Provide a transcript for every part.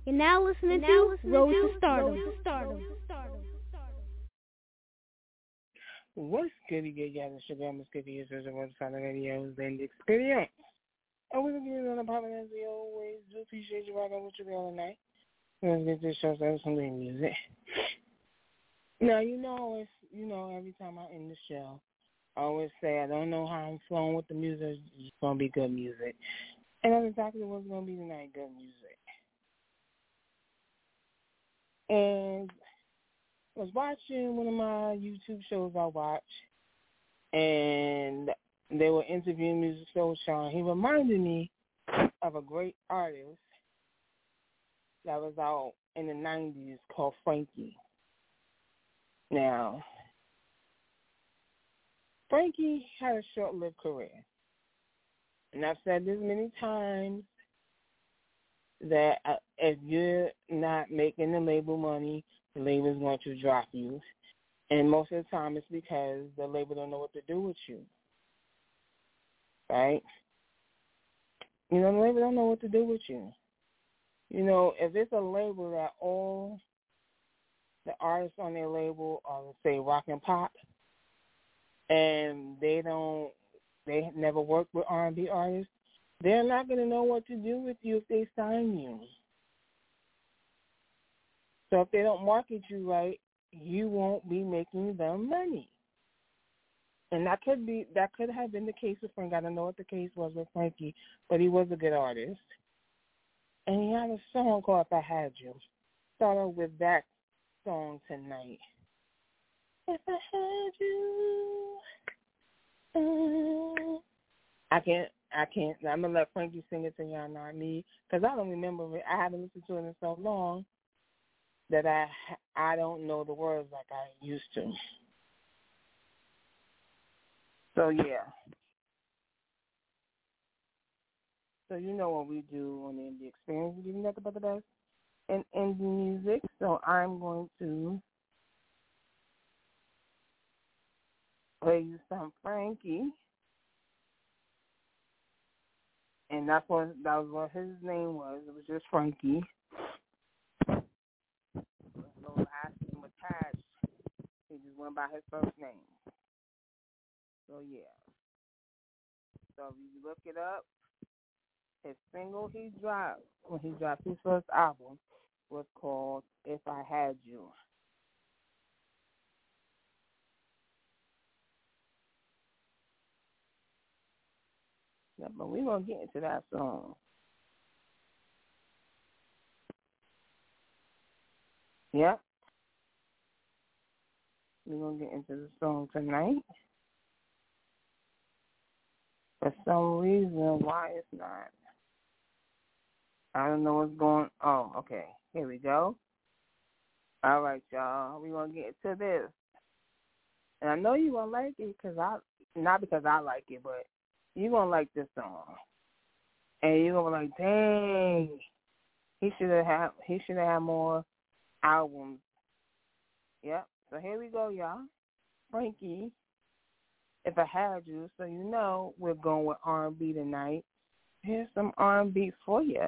You're now listening to Road to Stardom. What's good, you guys? It's your girl, Miss Cookie. It's the Road to Stardom Radio's and the experience. And we're going to give you another pop as we always do. Appreciate you rocking with your girl tonight. Let's get this show started with some great music. Now, every time I end the show, I always say I don't know how I'm flowing with the music. It's going to be good music. And that's exactly what's going to be tonight, good music. And I was watching one of my YouTube shows I watch, and they were interviewing Musiq Soulchild. He reminded me of a great artist that was out in the 90s called Frankie. Now, Frankie had a short-lived career. And I've said this many times that if you're not making the label money, the label's going to drop you. And most of the time it's because the label don't know what to do with you. Right? The label don't know what to do with you. If it's a label that all the artists on their label are, let's say, rock and pop, and they never work with R&B artists, they're not going to know what to do with you if they sign you. So if they don't market you right, you won't be making them money. And that could have been the case with Frank. I don't know what the case was with Frankie, but he was a good artist. And he had a song called If I Had You. Start off with that song tonight. If I had you. I can't. I'm going to let Frankie sing it to y'all, not me, because I don't remember it. I haven't listened to it in so long that I don't know the words like I used to. So, yeah. So, you know what we do on the Indie Experience. We give you nothing but the best in indie music. So, I'm going to play you some Frankie. And that was what his name was. It was just Frankie. No last name attached. He just went by his first name. So, yeah. So, if you look it up, his single he dropped, when he dropped his first album, was called If I Had You. Yeah, but we're going to get into that song. Yep. We're going to get into the song tonight. For some reason, why it's not. I don't know what's going on. Oh, okay. Here we go. All right, y'all. We're going to get into this. And I know you're going to like it not because I like it, but you're going to like this song. And you're going to be like, dang, he should have had more albums. Yep. So here we go, y'all. Frankie, If I Had You, so you know we're going with R&B tonight. Here's some R&B for you.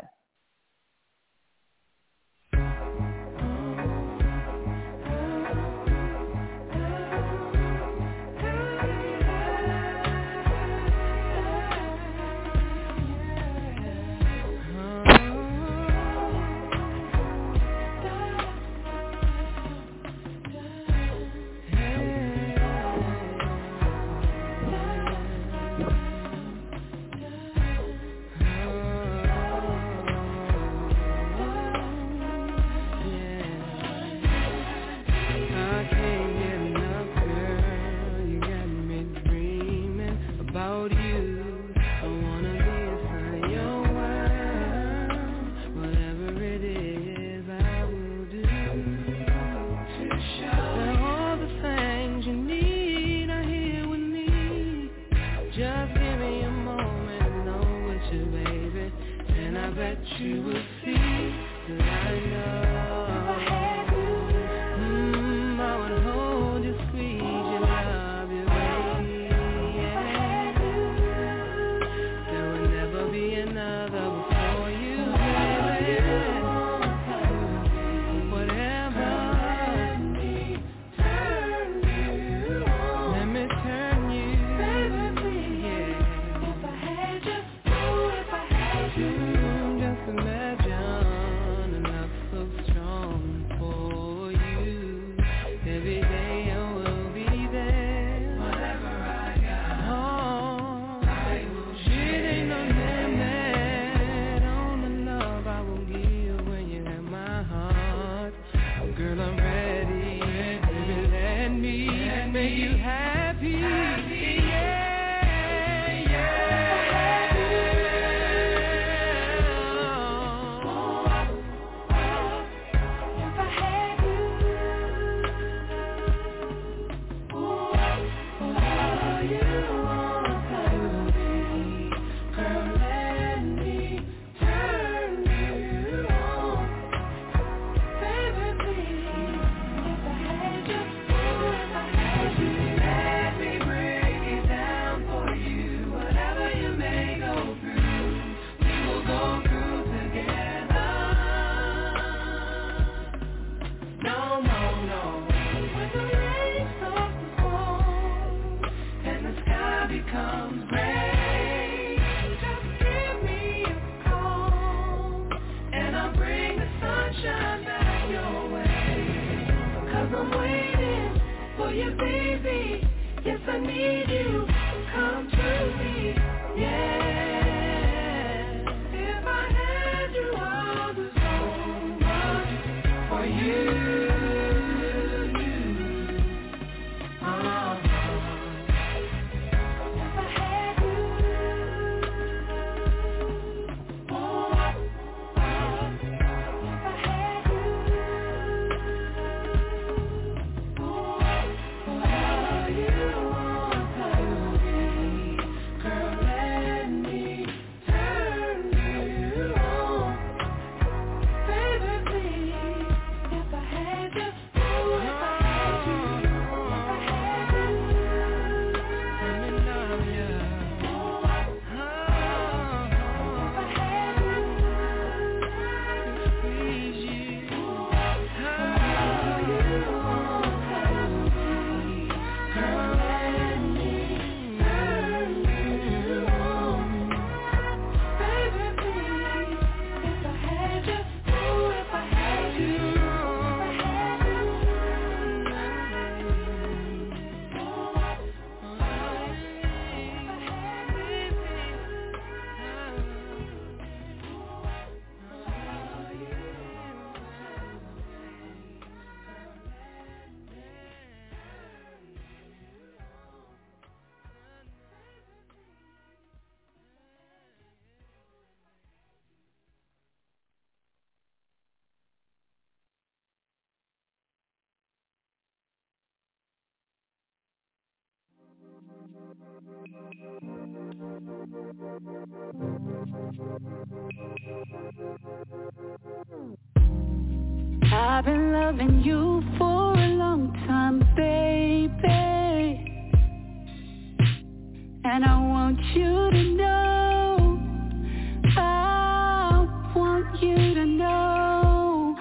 I've been loving you for a long time, baby, and I want you to know, I want you to know,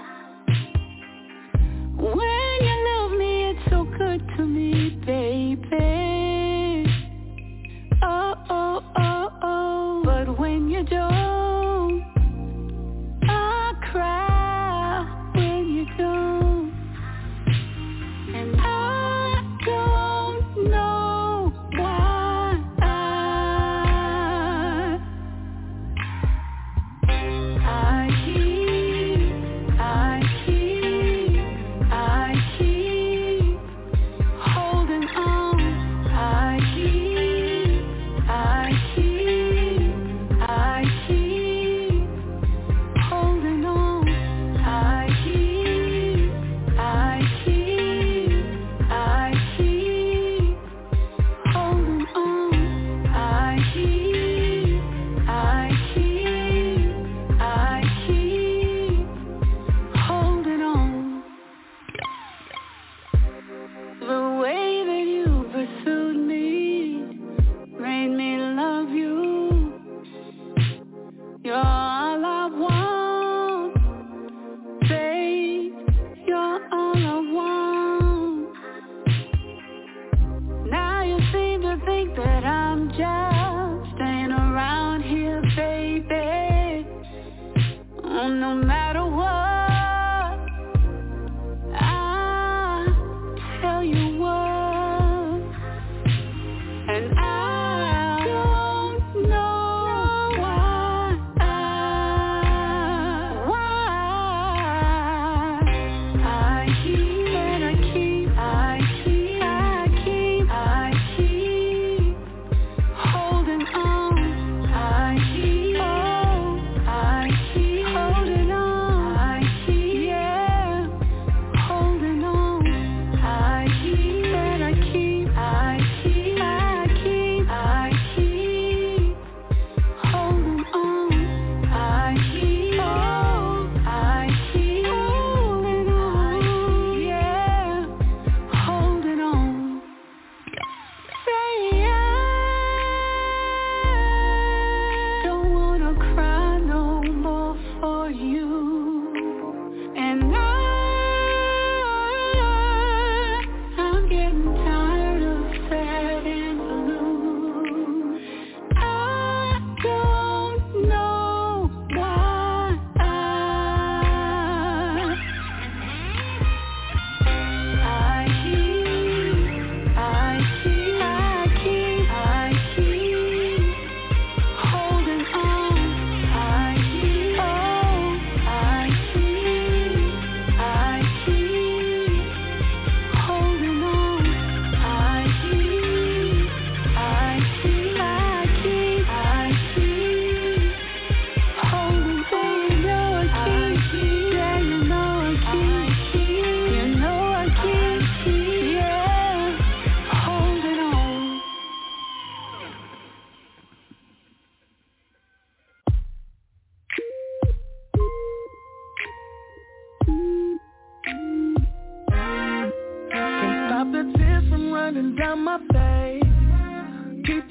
when you love me, it's so good to me, baby, oh, oh, oh, oh, but when you don't, I cry. And I don't know why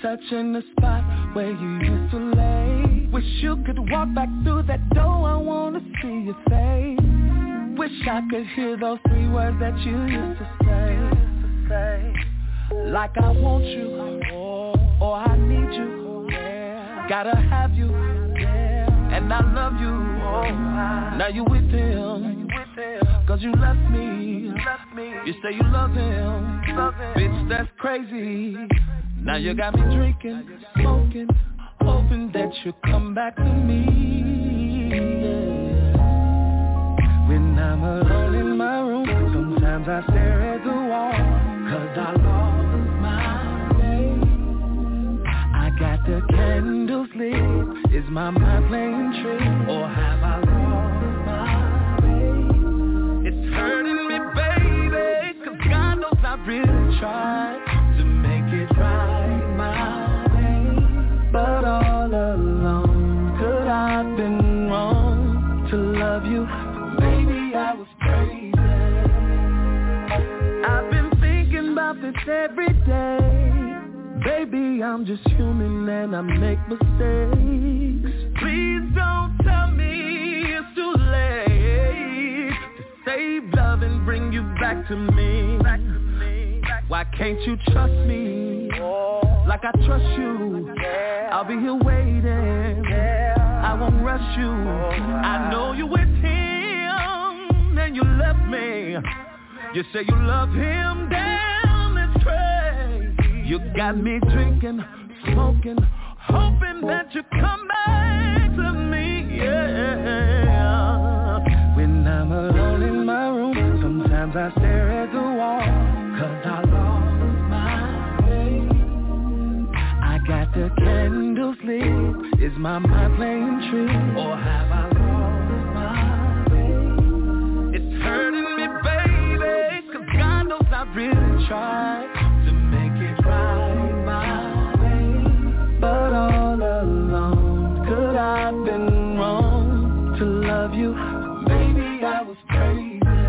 touching the spot where you used to lay. Wish you could walk back through that door, I wanna see your face. Wish I could hear those 3 words that you used to say. Like I want you, or I need you, gotta have you, and I love you. Now you with him, cause you left me. You say you love him, bitch, that's crazy. Now you got me drinking, smoking, hoping that you'll come back to me. When I'm alone in my room, sometimes I stare at the wall, cause I lost my way. I got the candles lit, is my mind playing tricks, or have I lost my way? It's hurting me, baby, cause God knows I really tried to make it right my way. But all along, could I've been wrong to love you? Maybe I was crazy. I've been thinking about this every day. Baby, I'm just human and I make mistakes. Please don't tell me it's too late to save love and bring you back to me. Why can't you trust me like I trust you? I'll be here waiting, I won't rush you. I know you with him and you left me. You say you love him, damn, it's crazy. You got me drinking, smoking, hoping that you come back to me, yeah. When I'm alone in my room, sometimes I stare at the wall, cause I lost my way. I got the candles lit, is my mind playing tricks, or have I lost my way? It's hurting me, baby, cause God knows I really tried to make it right my way. But all along, could I've been wrong to love you? Maybe I was crazy.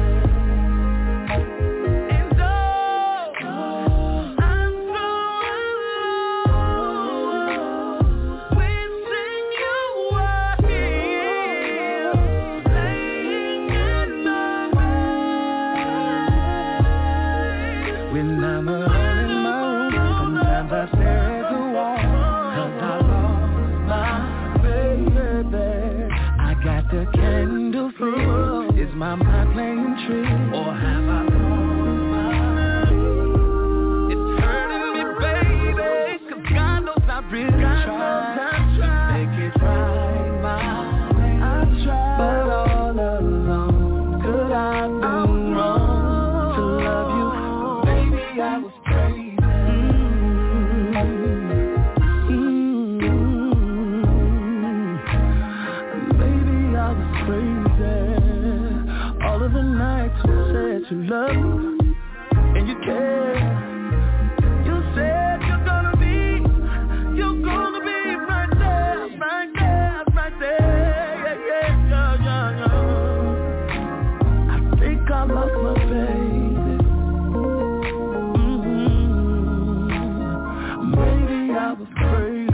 The candle flame is my mind playing tricks, or have I lost my way? It's hurting me, baby, cause God knows I really tried to make it right my way. I tried, but all along, could I have been wrong to love you? Maybe I was crazy. All of the nights you said you love me and you care. You said you're gonna be right there, right there, right there. Yeah. I think I lost my baby. Maybe I was crazy.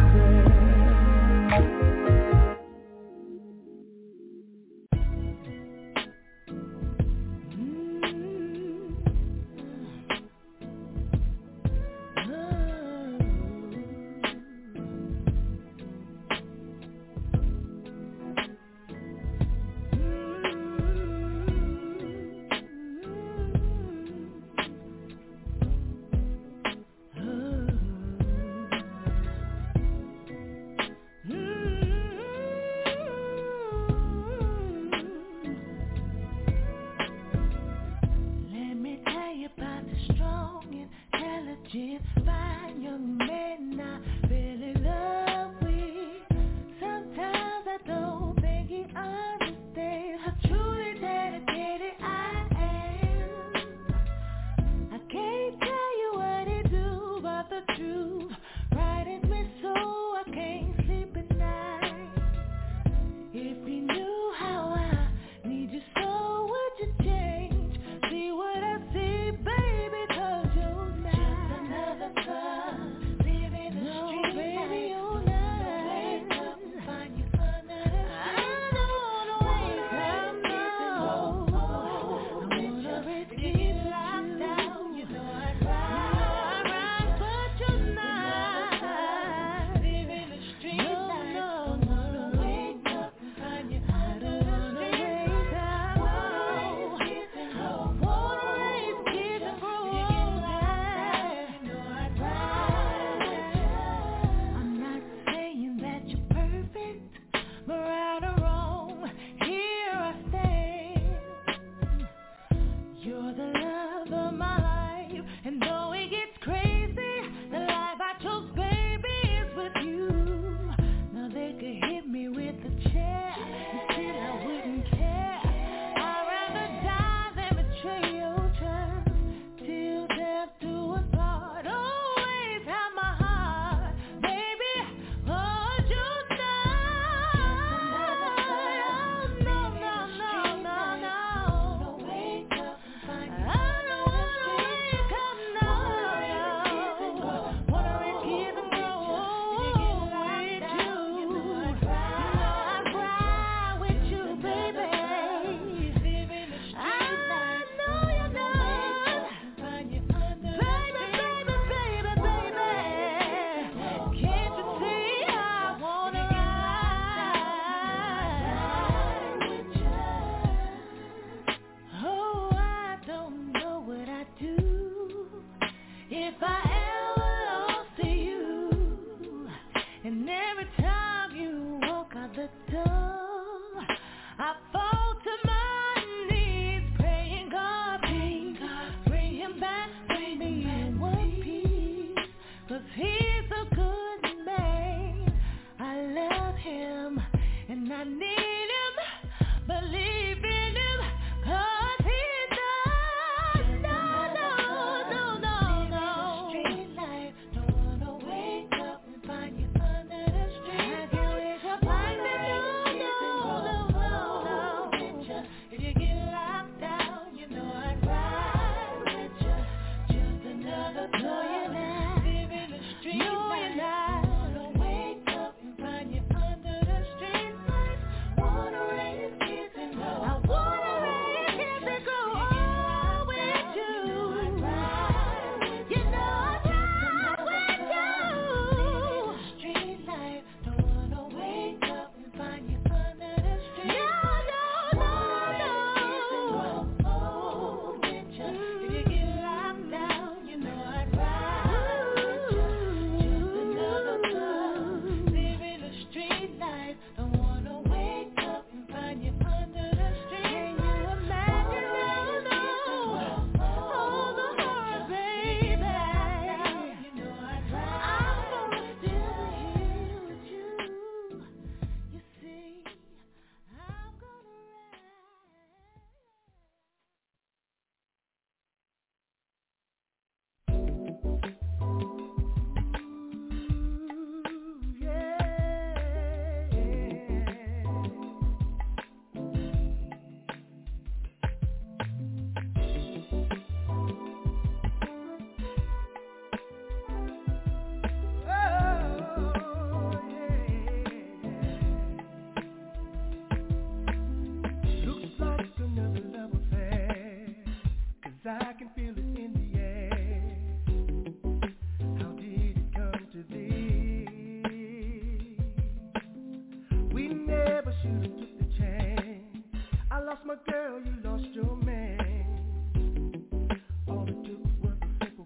lost my girl, you lost your man. All it took was a simple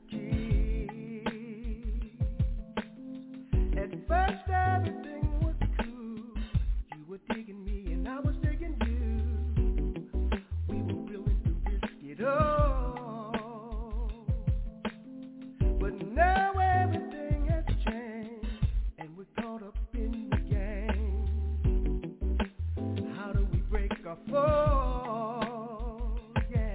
kiss. At first everything was cool. You were digging me and I was digging you. We were willing to risk it all. But now everything has changed and we're caught up in the game. How do we break our fall? Yeah.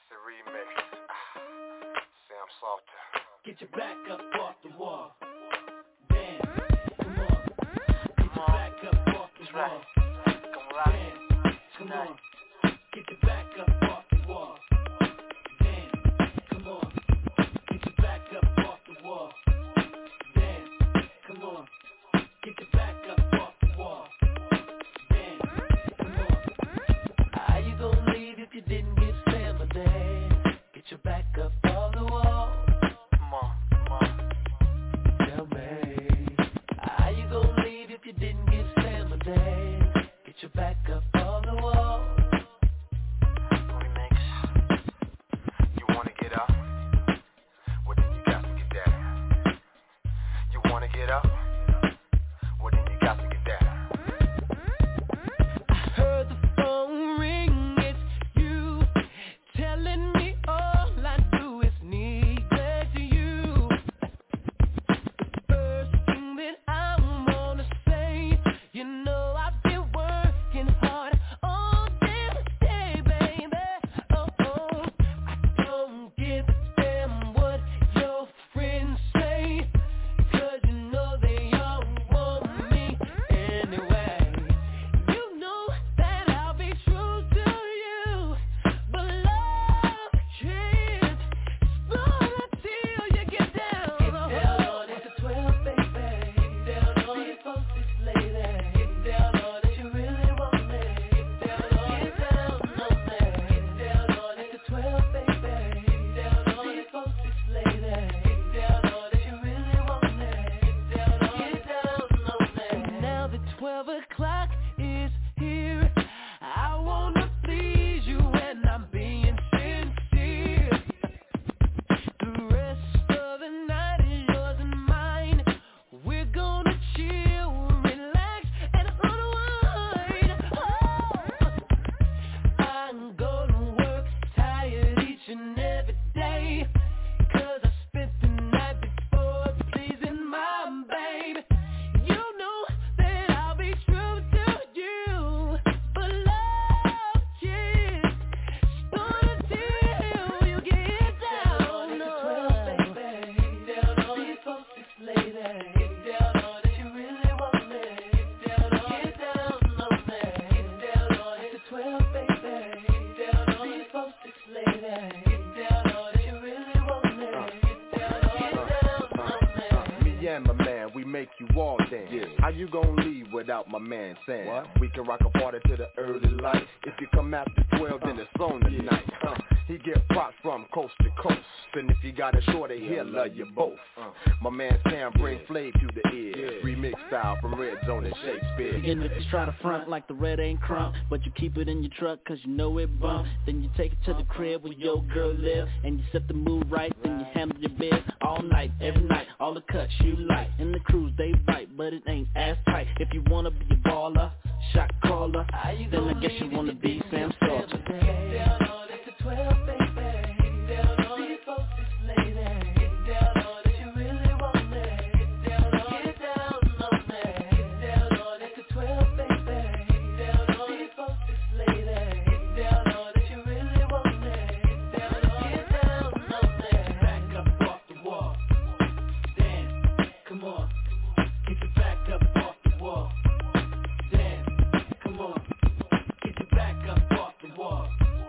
the remix. Sam Salter. Get your back up off the wall. Dance, come on. Get your back up off the wall. Dance, come on. Get your back up off the wall. Dance, come on. Get your back up off the wall. Dance, come on. Get your back up off the wall. Dance, come on. How you gonna leave if you didn't get Sam a dance? Get your back up off the wall. Come on. Tell me, how you gonna leave if you didn't give Sam a dance? Get your back up on the wall. Remix. You wanna get up? Well then you got to get down. You wanna get up? Well then you got to get down. I heard the phone ring, it's you, telling me all I do is need back to you. The first thing that I wanna say, you know I've been working hard all damn day, baby. Oh, I don't give a damn what your friends say, 'cause you know they all want me anyway. You know that I'll be true to you, but love can't explode until you get down. Get down on it to 12, baby. Get down on it, folks, this lady. Get down on it, you really want me. Get down on it, get down on me. Get down on it to 12, baby. Get down on it, folks, this lady. Get down on it, you really want me. Get down on me. And now that 12 o'clock is here, I wanna please you and I'm being sincere. The rest of the night is yours and mine. We're gonna chill, relax, and unwind. I'm gonna work tired each and every day, 'cause I spent the night before pleasing my babe. You know that I'll be true to you, but love can't start until you get down on it. 12, baby. Get down on it, folks, this lady. Get down on it, you really want me. Get down on it, get down on me. Get down on it to 12, baby. Get down on it, folks, this lady. Get down on it, you really want me. Get down on me. Me and my man, we make you all dance. Yeah. How you gonna leave without my man Sam? What? We can rock a party to the early light. If you come after 12, then it's on tonight. He get props from coast to coast, and if you got a shorty, he'll love you both. My man Sam bring flavor to the ear. Remix style from Red Zone and Shakespeare. Again, if you try to front like the red ain't crump, but you keep it in your truck 'cause you know it bump, then you take it to the crib where your girl live, and you set the mood right, then you handle your bed all night, every night, all the cuts you like, and the crews they bite, but it ain't as tight. If you wanna be a baller, shot caller, then I guess you wanna be Sam Salter. Get down on it to 12, baby. Get down on it, folks, this lady. Get down on it, you really want me. Get down on it, get down on me. Get down on it to 12, baby. Get down on it, folks, this lady. Get down on it, you really want me. Get down on it, get down on me. Back up off the wall. Dance, come on. Get your back up off the wall. Dance, come on. Get your back up off the wall.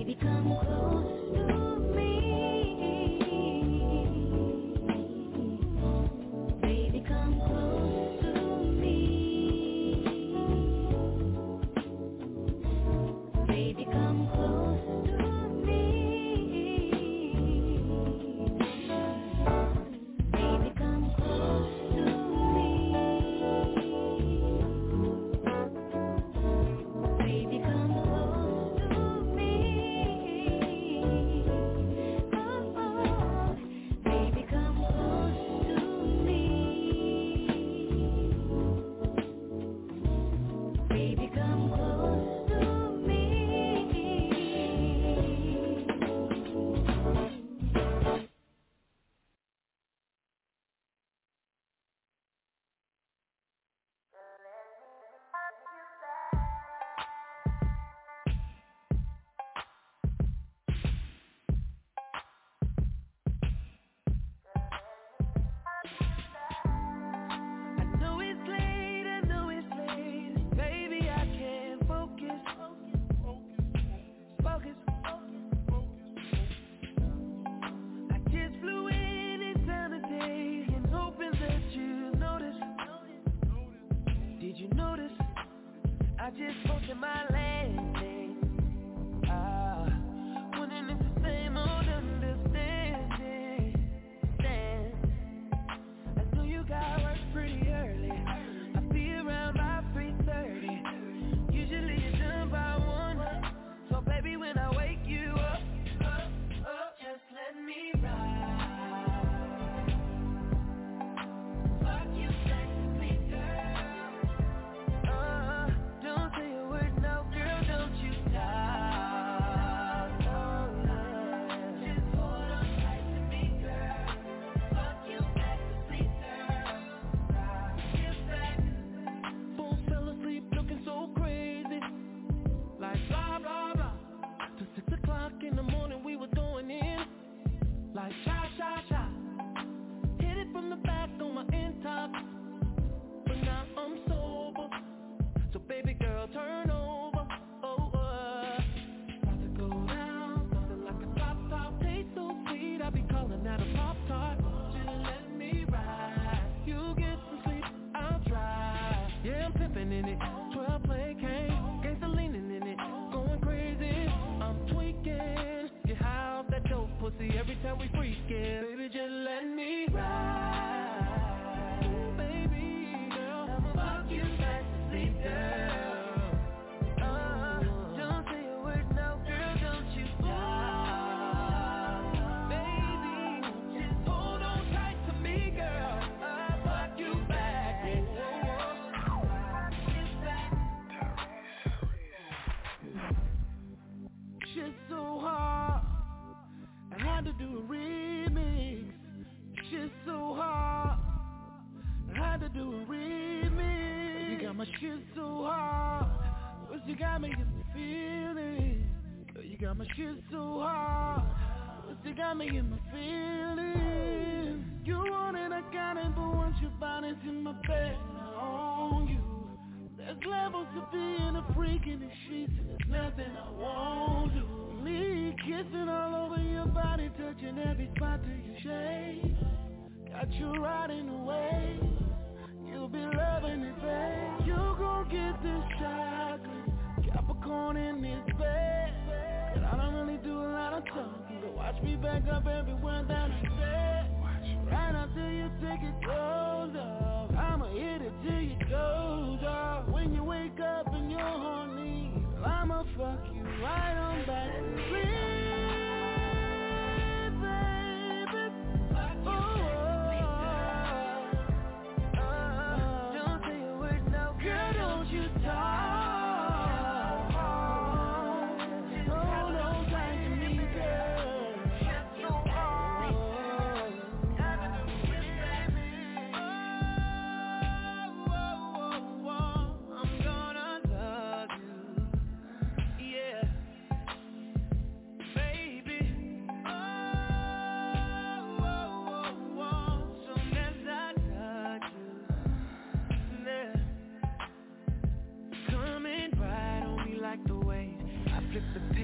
Yeah.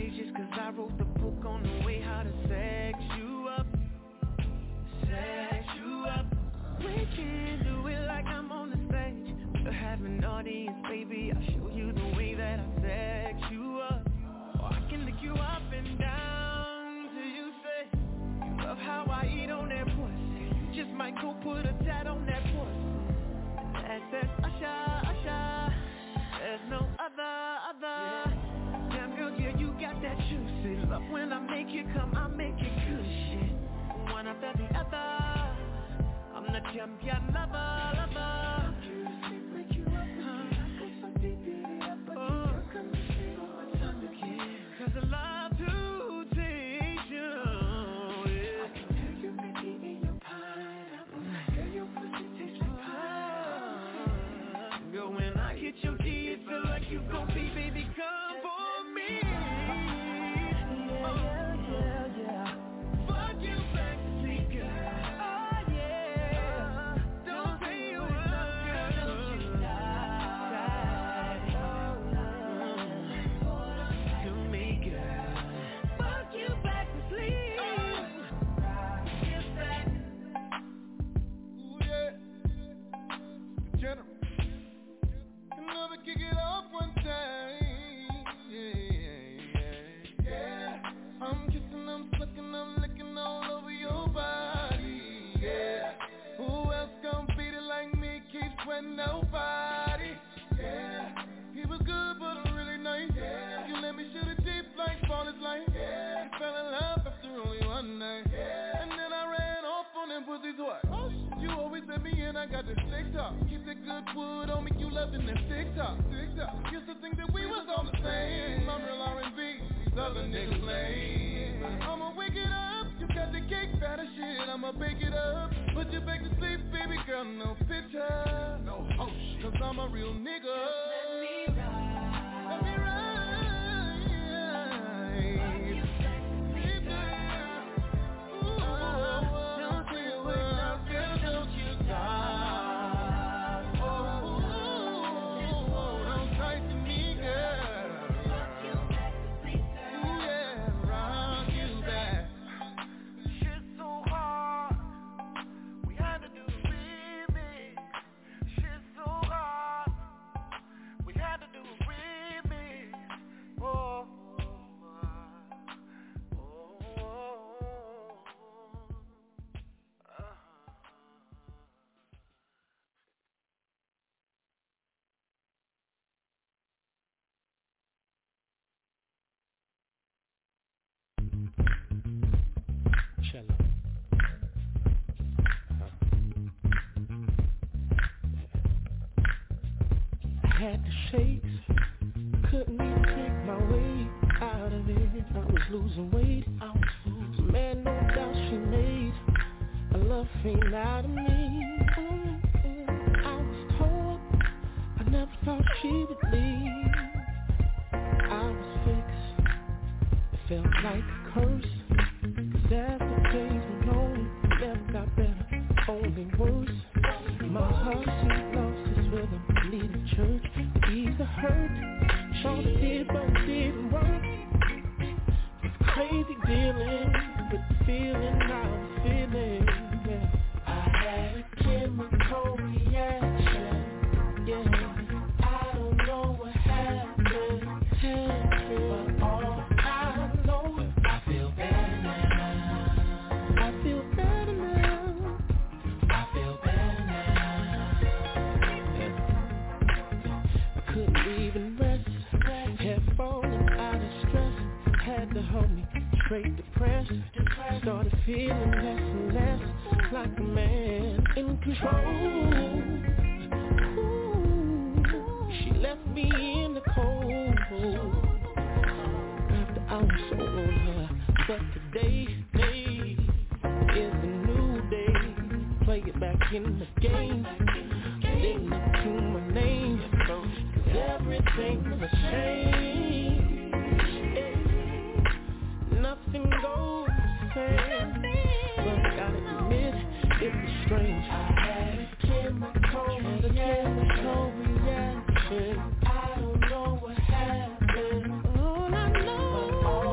pages, cause I wrote the book on the way how to sex you up. Sex you up. We can do it like I'm on the stage. We'll have an audience, baby. I'll show you the way that I sex you up. Or I can lick you up and down till you say you love how I eat on that pussy. You just might go put a tat on that pussy. That's Usher, Usher. There's no other. Damn girl, yeah, you got that juicy love. When I make you come, I make it good shit. One after the other. I'm the champion lover. Make you up, so deep, come and see one time again. Cause I love to taste you, yeah. I can tell you Mickey in your pineapple. Girl, your pussy tastes like pineapple. Girl, when I get your D, it feel like you gon' be, baby, come for me. Yeah. Fuck you back to sleep, girl. Kick it off one time, yeah. I'm kissing, I'm sucking, I'm licking all over your body, yeah. Who else gon' beat it like me? Keep sweating nobody, yeah. He was good but I'm really nice, yeah. You let me shoot it deep like ball is light, yeah. You fell in love after only one night, yeah. And then I ran off on them pussies twice. You always let me in, I got this TikTok. Keep the good wood on me, you loving this TikTok. Used to think that we was all the same. I'm real R&B, these other niggas lame. I'ma wake it up, you got the cake batter shit. I'ma bake it up, put you back to sleep, baby girl, no picture. No shit. Cause I'm a real nigga. Let me ride. Let me ride. Had the shakes, couldn't even take my weight out of it. I was losing weight, man, no doubt she made a love fiend out of me. I was told I never thought she would leave. I was fixed, it felt like a curse. Cause as the days went on, it never got better, only worse. My heart, she lost its rhythm, needed church to ease the hurt. Thought it did, but it didn't work. It's crazy dealing with the feeling I was feeling, yeah. I had a chemical reaction, yeah. I don't know what happened, but all I know is I feel better now. I feel better now. I feel better now. Couldn't even rest, had fallen out of stress, had to hold me straight depressed, started feeling less and less like a man in control. Ooh, she left me in the cold after I was so on her, but today is a new day, play it back in the game, didn't look to my name. Everything was changed. Nothing goes the same. But I gotta admit, it was strange. I had a chemical reaction. I don't know what happened. All I know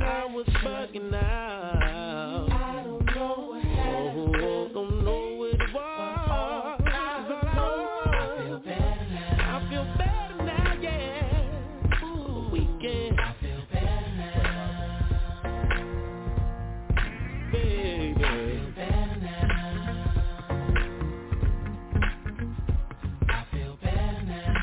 I was bugging out. I don't know what happened. Don't know what it was. But I feel better now. I feel better now, yeah. Ooh, weekend. I feel better now. Baby. I feel better now. I feel better now.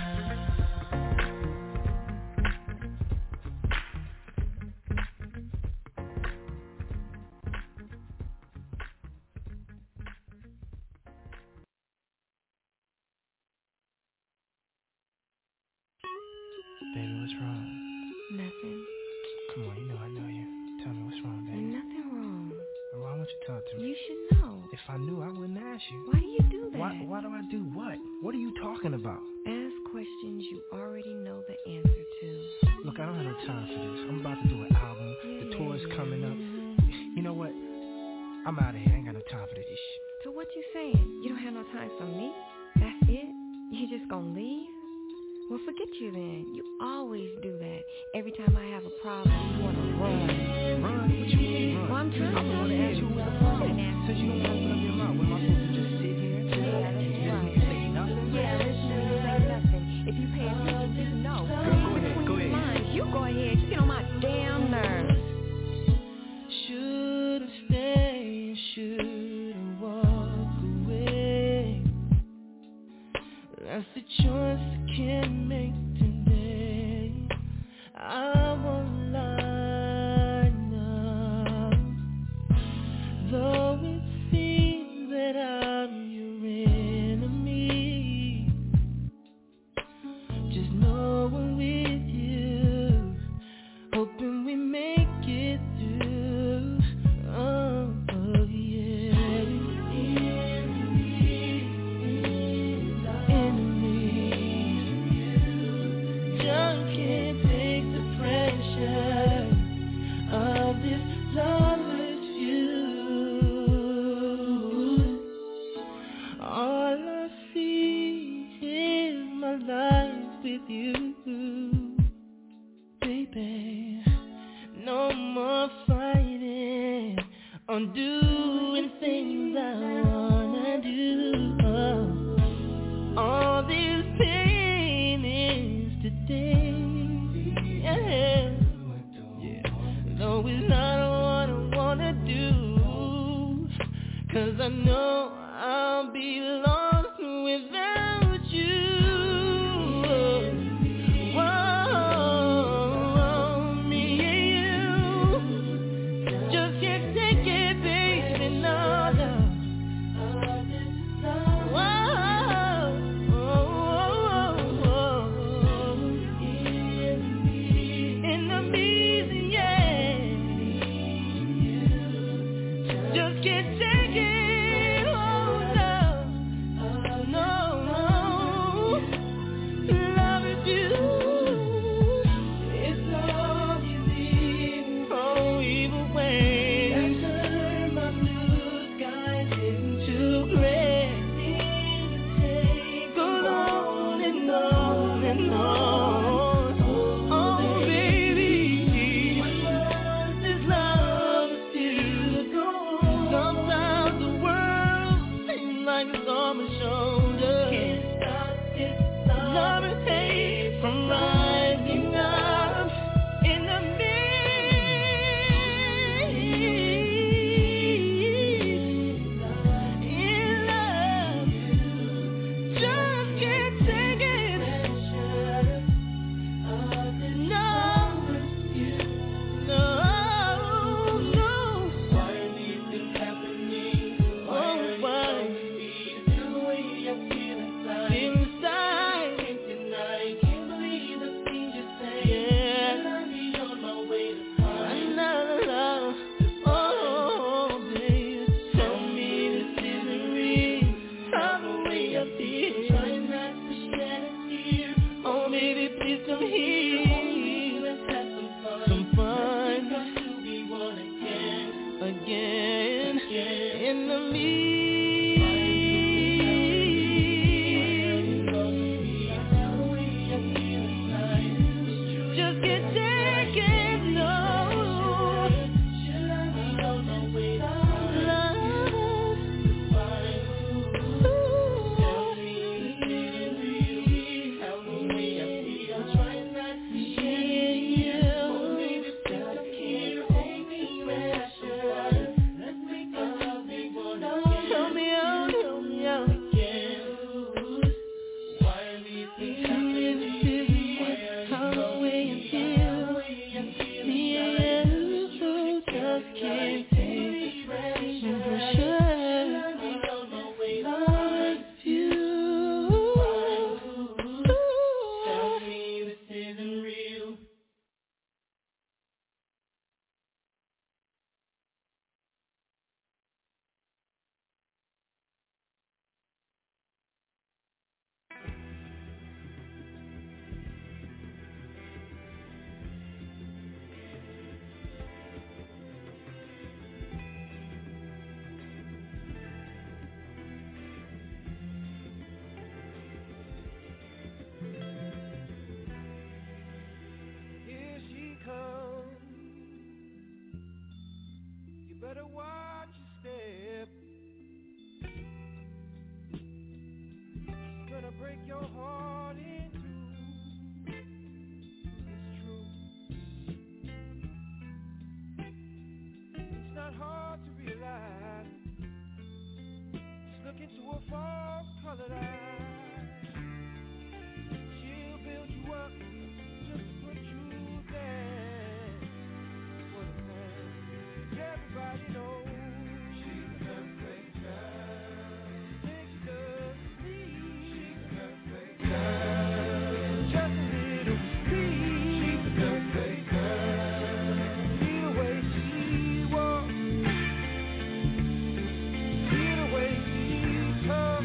Baby, what's wrong? Nothing. Come on, you know I know you. Tell me what's wrong, baby. Nothing wrong. Well, why won't you talk to me? You should know. If I knew, I wouldn't ask you. Why do you do that? Why do I do what? What are you talking about? Ask questions you already know the answer to. Look, I don't have no time for this. I'm about to do an album. The tour's coming up. You know what? I'm out of here. I ain't got no time for this shit. So what you saying? You don't have no time for me? That's it? You just gonna leave? Well, forget you then. You always do that. Every time I have a problem, you wanna run. Run? What you mean run? Well, I'm trying I'm to going to ask you what's the problem. Since you don't open up your mouth, what am I supposed to just sit here? Yeah, that's right. Say nothing? Yeah, listen to you say nothing. If you pay attention, just know. Go ahead. You go ahead. You get on my damn nerves. Should've stayed, should've walked away. That's the choice I can't make today. I won't lie now. Though it seems that I'm your enemy, just know I'm with you, hoping we make it through. Oh, yeah. Just can't take the pressure of this love with you. All I see is my life with you, baby. No more fighting on doing things I wanna do. All this pain is today. Yeah. Though it's not what I wanna do, 'cause I know I'll be lost without you. Whoa, me and you just can't take it, baby, no, no. Enemies, yeah. Just can't take it, oh no, no, no. better watch your step. It's gonna break your heart in two. It's true. It's not hard to realize. Just look into a false-colored eye. She'll build you up just to put you there. What a man. Everybody knows she's a perfect girl. Thinks she does me. She's a perfect girl. Just a little sweet. She's a perfect girl. See the way she walks. See the way she talks.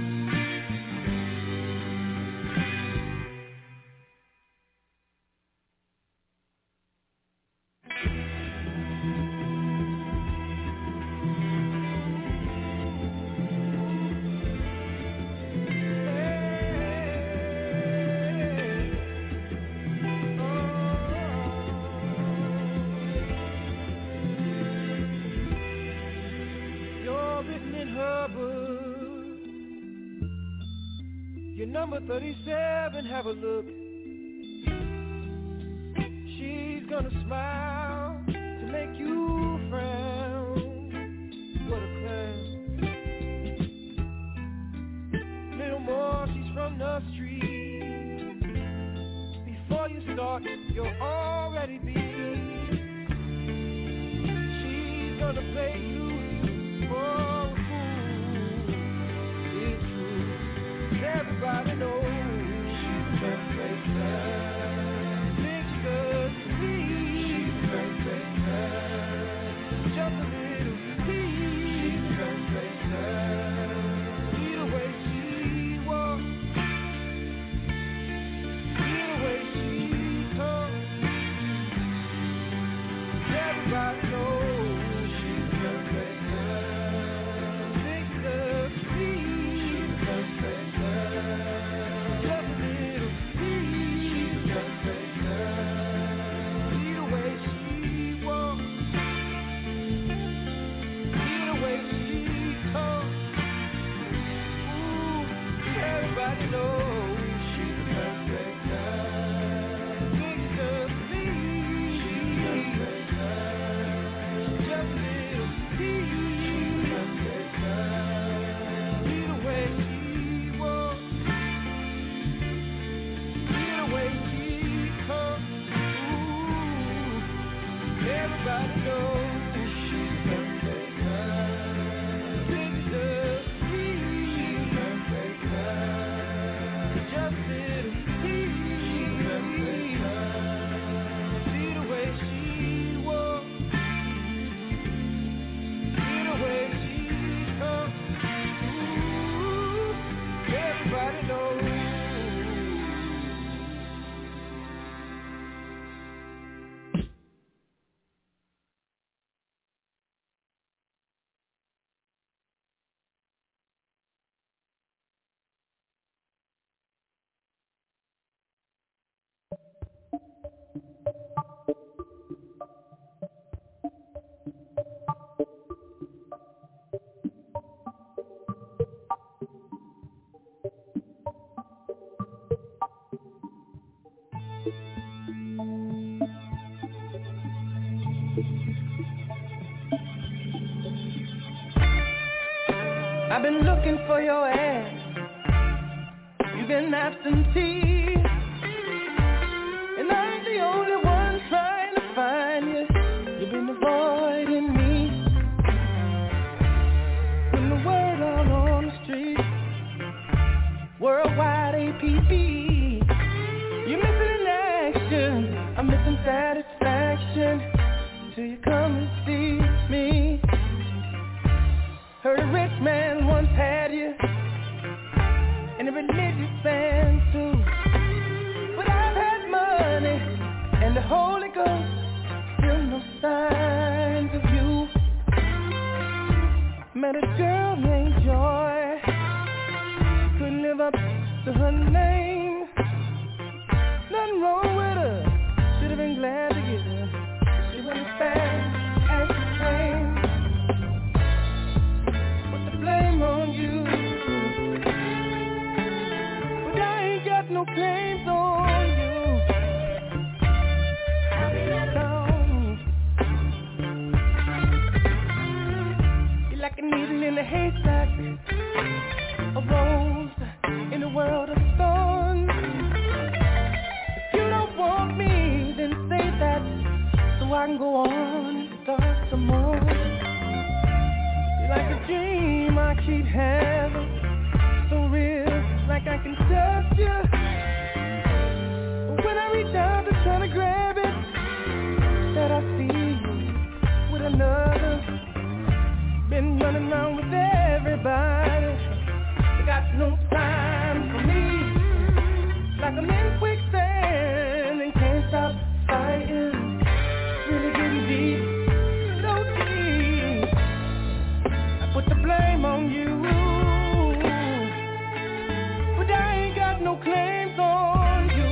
You're written in her book. You're number 37, have a look. She's gonna smile to make you frown. What a clown. Little more, she's from the street. Before you start, you'll already be. She's gonna play you for a fool. It's true. Everybody knows she's a perfect girl. Thinks she does me. She's a perfect girl. Just a little sweet. She's a perfect girl. See the way she walks. See the way she talks. Everybody knows she's a perfect girl. Thinks she does me. She's a perfect girl. Just a little sweet. She's a perfect girl. See the way she walks. See the way she talks. Ooh, everybody knows she's a perfect girl. Thinks she does me. She's a perfect girl. Just a little sweet. She's a perfect girl. See the way she walks. See the way she talks. Ooh, everybody knows she's a perfect girl. Thinks she does me. She's a perfect girl. Just a little sweet. She's a perfect girl. See the way she walks. See the way she talks. Ooh, everybody knows. I've been looking for your ass. You've been absentee, and I ain't the only one trying to find you. You've been avoiding me. Putting the word out on the street. Worldwide APB. You're missing in action. I'm missing satisfaction till you come and see me. Heard a rich man once had you, and a religious fan too. But I've had money and the Holy Ghost, still no signs of you. Met a girl named Joy, couldn't live up to her name. Nothing wrong with her, should have been glad to get her. She went as fast as she came. a rose in a world of thorns. If you don't want me, then say that, so I can go on and start some more. You're like a dream I keep having, so real, like I can touch you. But when I reach out to try to grab it, that I see you with another. Been running around with everybody, got no time for me. Like I'm in quicksand and can't stop fighting. Really getting deep, so deep. I put the blame on you, but I ain't got no claims on you.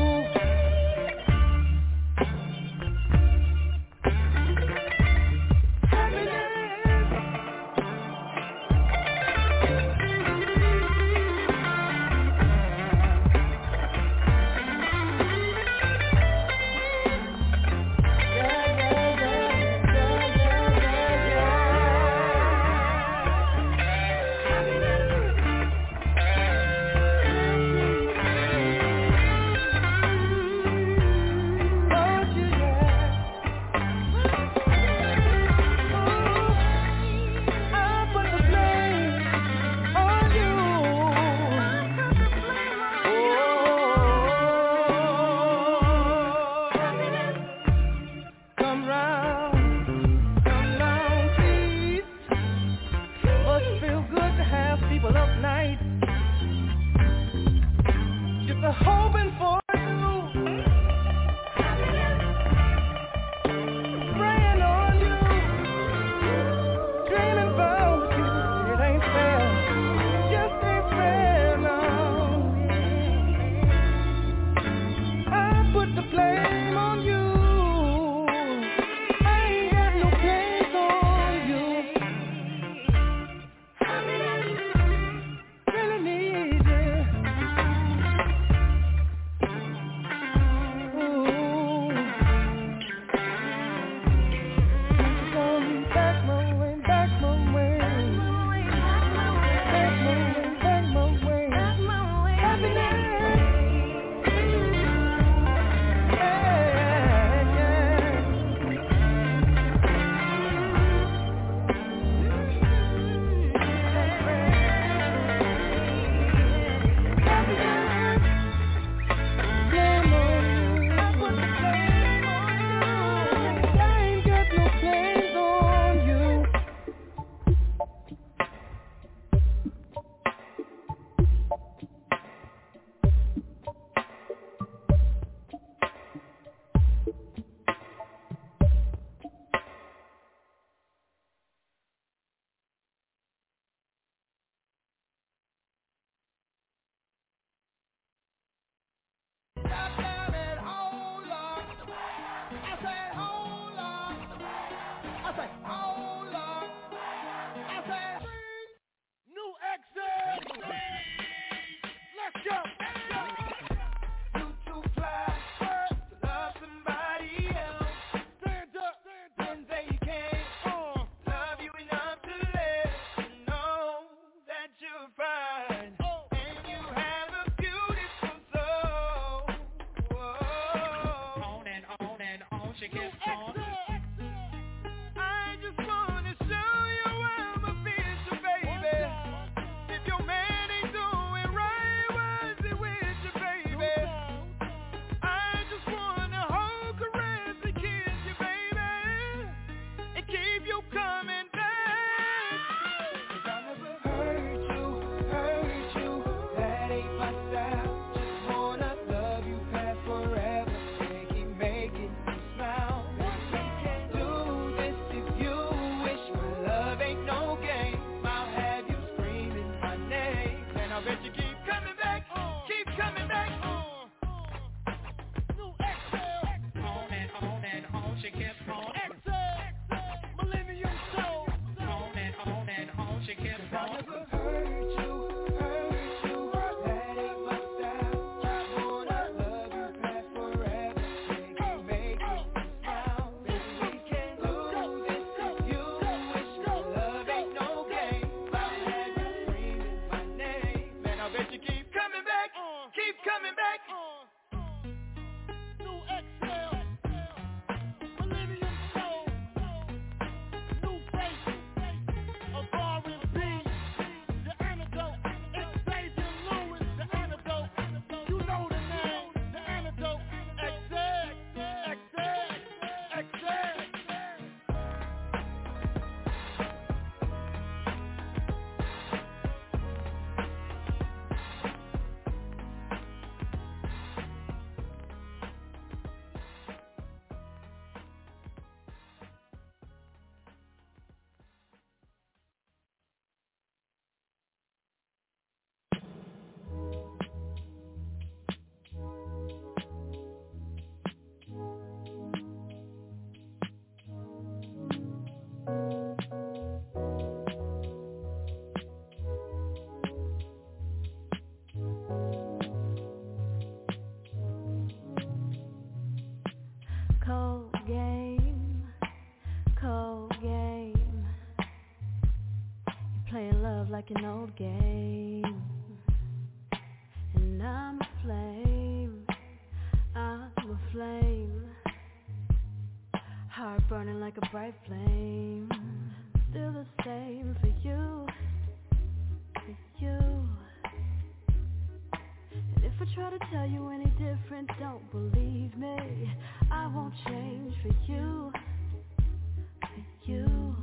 game. You're playing love like an old game. And I'm a flame, I'm a flame. Heart burning like a bright flame. Still the same for you, for you. And if I try to tell you any different, don't believe me. I won't change for you, for you.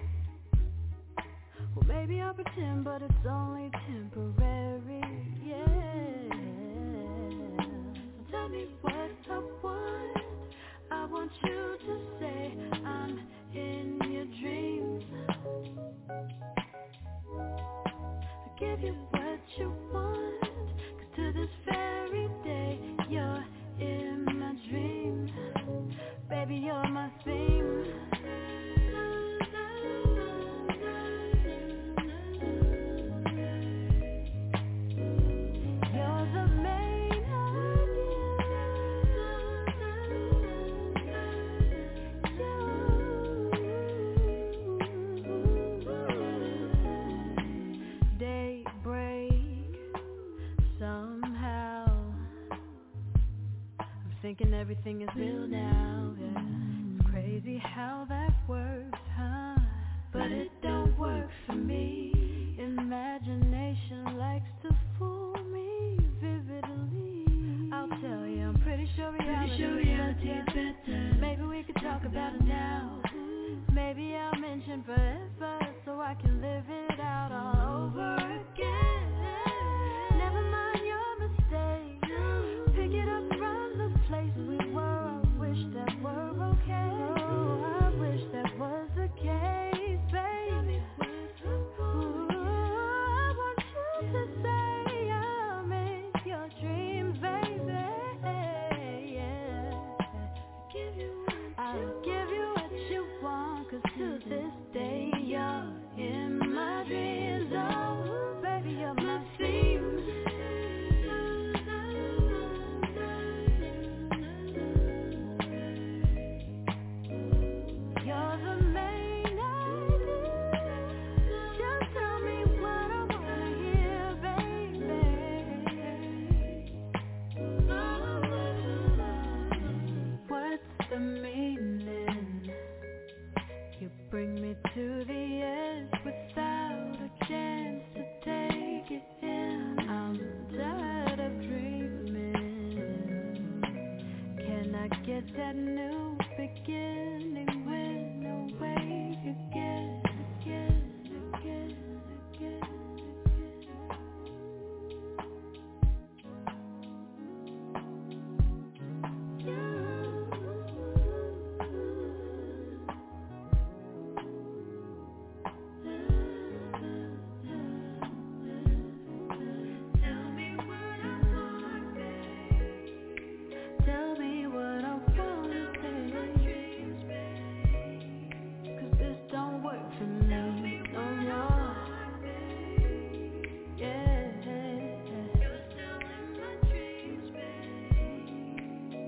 Well, maybe I'll pretend, but it's only temporary, yeah. So tell me what I want. I want you to say I'm in your dreams. I give you what you want, 'cause to this very day you're in my dreams. Baby, you're my theme. Thinking everything is real now, yeah. It's crazy how that works, huh? But it don't work for me. Imagination likes to fool me vividly. I'll tell you, I'm pretty sure reality is better. Maybe we could talk about it now. Maybe I'll mention forever so I can live it out all over again. Never mind your mistake. Pick it up from the place we were. I wish that were okay. Oh, I wish that was the case, babe. Ooh, I want you to say I'm in your dreams, baby. Yeah. I'll give you what you want, 'cause to this day you're in my dreams. Oh, baby, you're my theme. You're the main idea. Just tell me what I wanna hear, baby. What's the meaning? You bring me to the edge without a chance to take it in. I'm tired of dreaming. Can I get that new beginning? When away again, again, again, again, Tell me what I want, babe. Tell me what I wanna say. 'Cause this don't work for me no more. Yeah. You're still in my dreams, babe.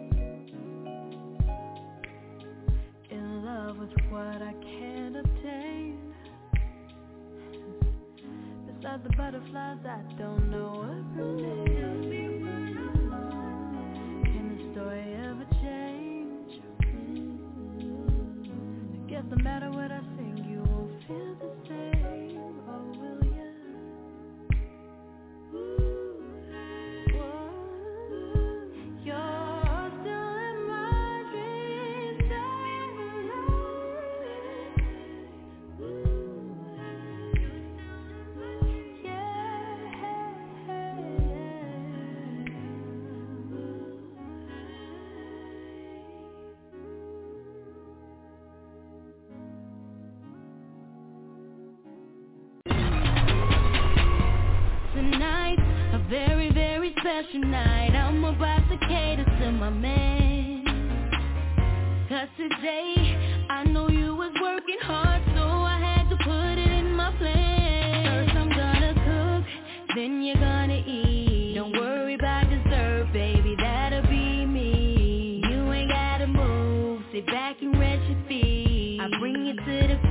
In love with what I can't obtain. Besides the butterflies, I don't know what remains. Can the story ever change? I guess no matter what I sing, you won't feel the same. Or will ya? You're still in my dreams, Tonight, a very, very special night. I'm about to cater to my man. 'Cause today, I know you was working hard, so I had to put it in my plan. First I'm gonna cook, then you're gonna eat. Don't worry about dessert, baby, that'll be me. You ain't gotta move, sit back and rest your feet. I bring you to the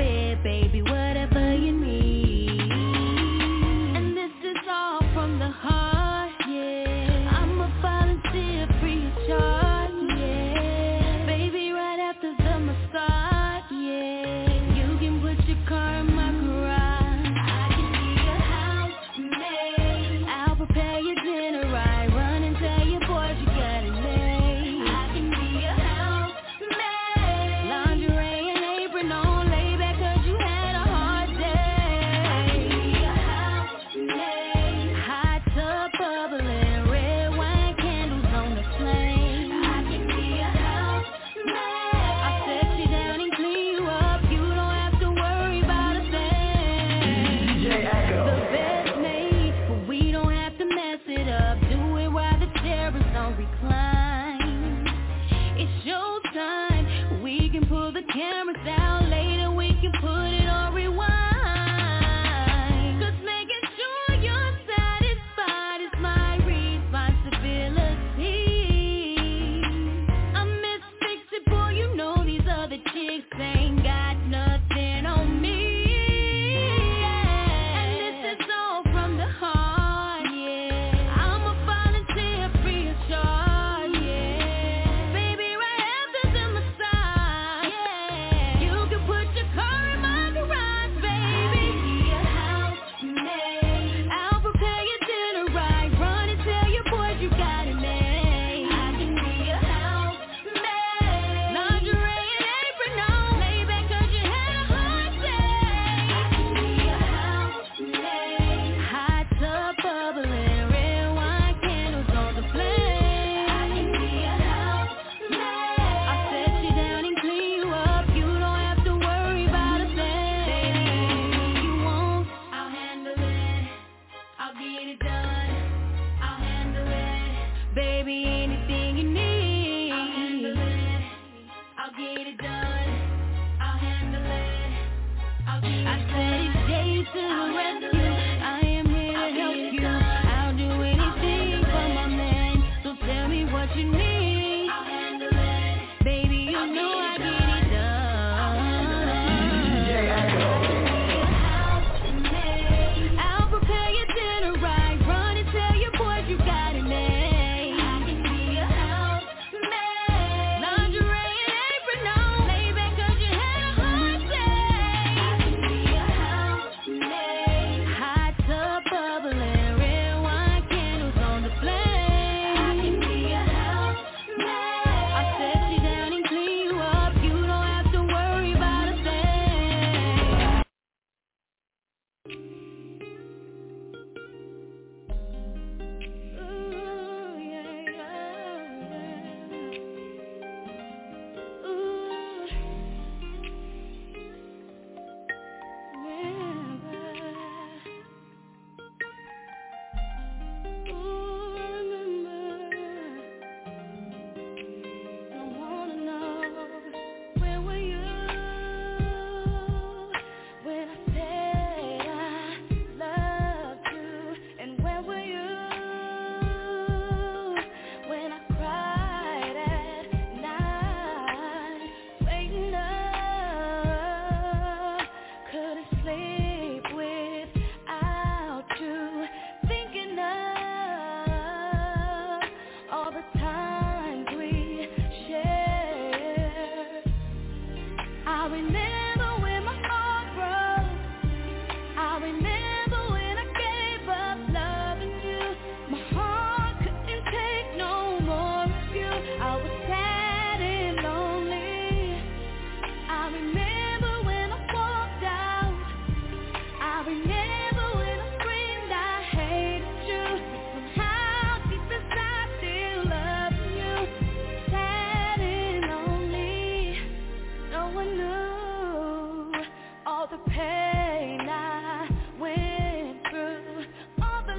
pain I went through, all the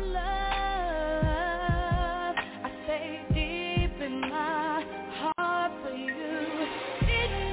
love I stay deep in my heart for you. Didn't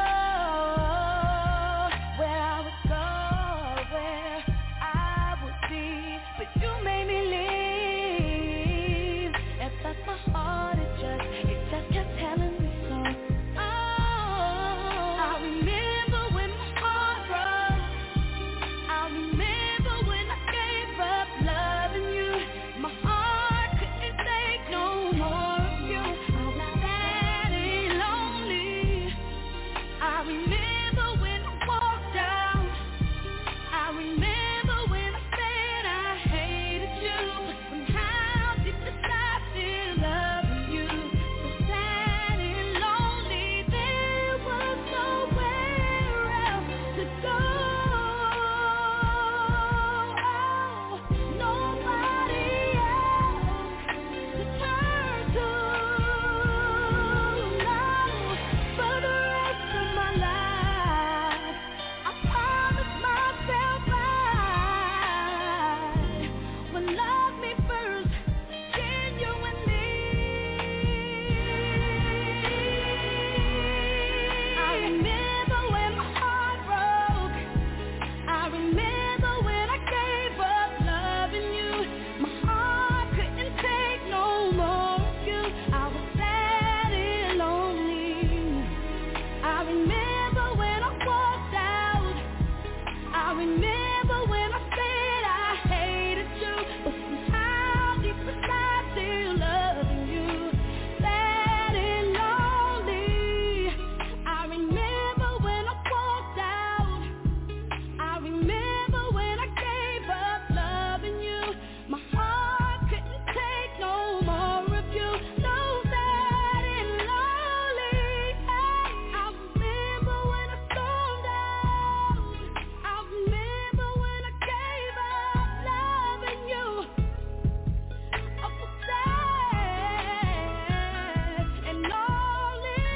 know where I would go, where I would be, but you made me leave. And that's my heart, it just kept telling me so. Oh, I remember when my heart broke. I remember when I gave up loving you. My heart couldn't take no more of you. I was sad and lonely. I remember when I walked out. I remember when I said I hated you, but somehow deep inside still loving you. So sad and lonely, there was nowhere else to go. Nobody else to turn to. No, for the rest of my life, I promised myself I would love me first, genuinely. I remember when my heart broke. I remember when I gave up loving you. My heart couldn't take no more of you. I was sad and lonely. I remember when I walked out. I remember when I said I hated you, but somehow deep inside still loving you. Sad and lonely. I remember when I walked out. I remember when I gave up loving you. My heart couldn't take no more of you. No, sad and lonely. I remember when I stormed out. I remember when I gave up loving you. I was sad and lonely.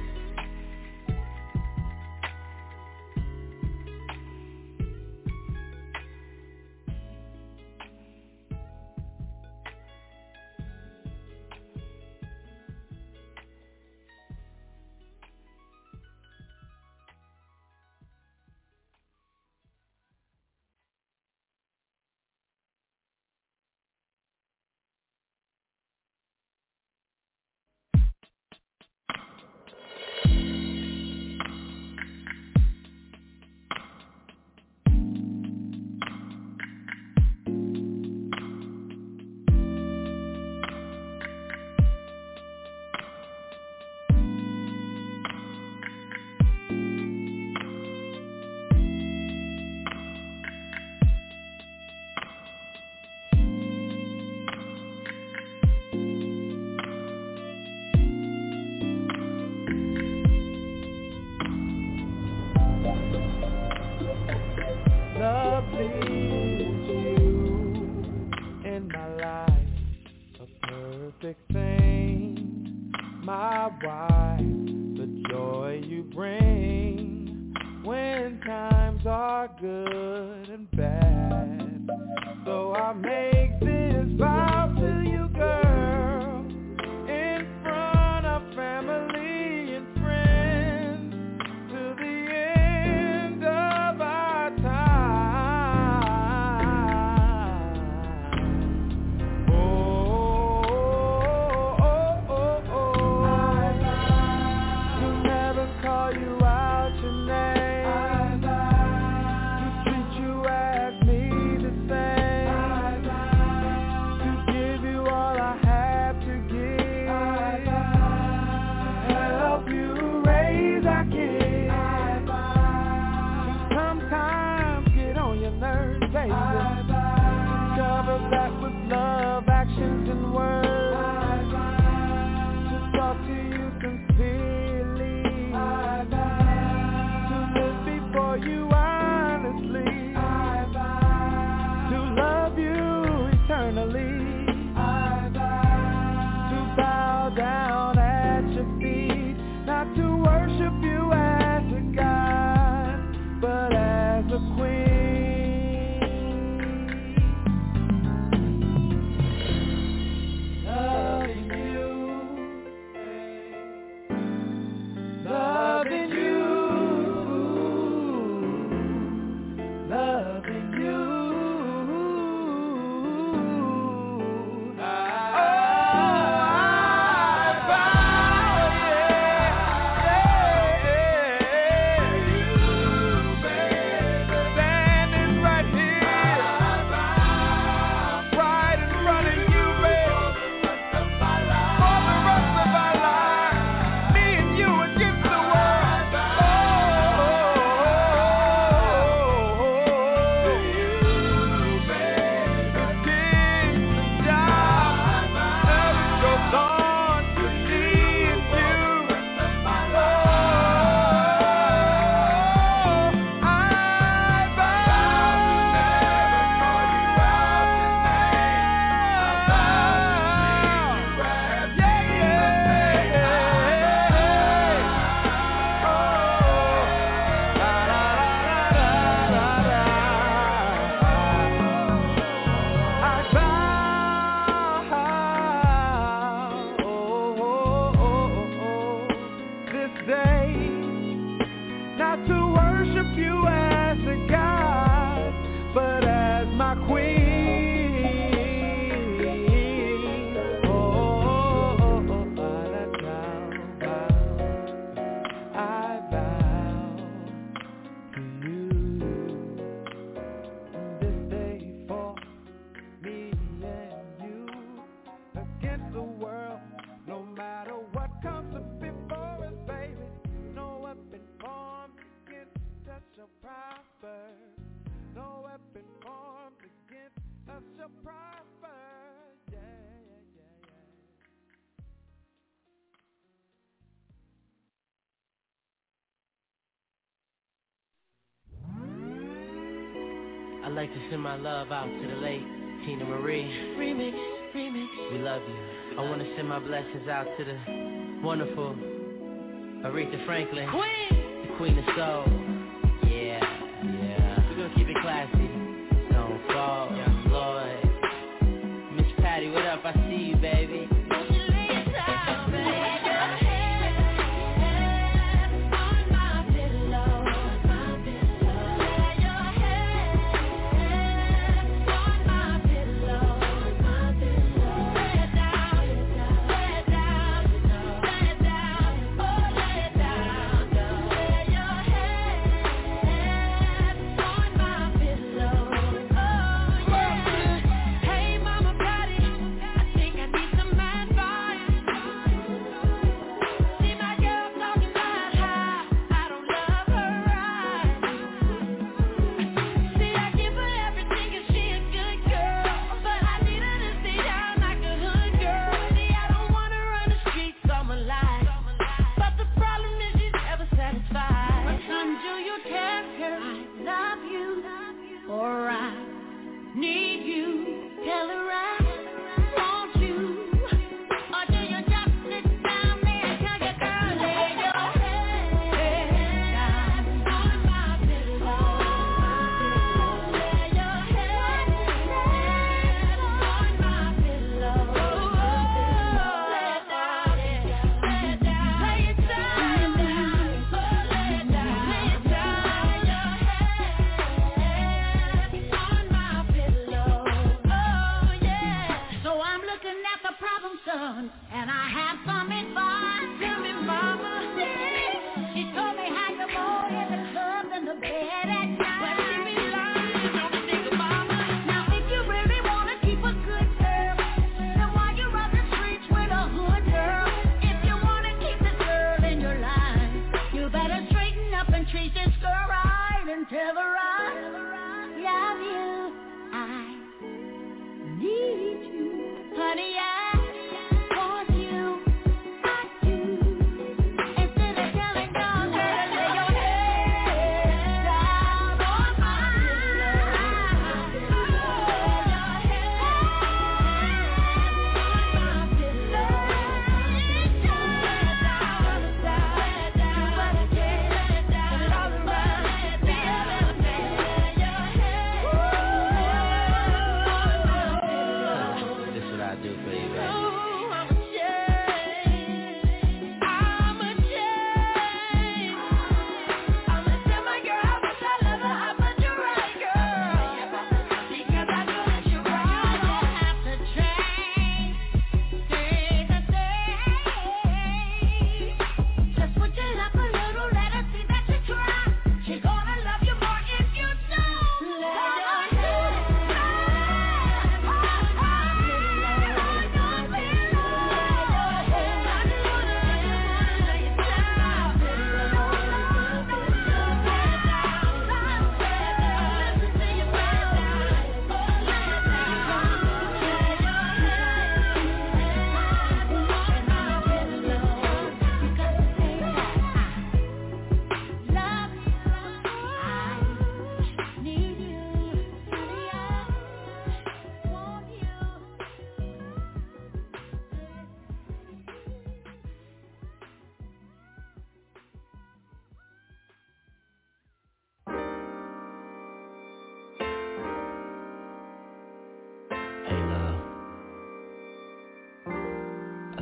Lovely is you in my life, a perfect thing, my wife, the joy you bring when times are good and bad. So I make this vow to you, girl, in front of family and friends, to the end of our time. Oh, oh, oh, oh, to never call you out your name, to treat you as me the same. loving you. I'd like to send my love out to the late Tina Marie. Remix, remix. We love you. I want to send my blessings out to the wonderful Aretha Franklin. Queen! The Queen of Soul. Yeah, yeah. We're going to keep it classy. Don't fall, Lord. Miss Patty, what up? I see you, baby.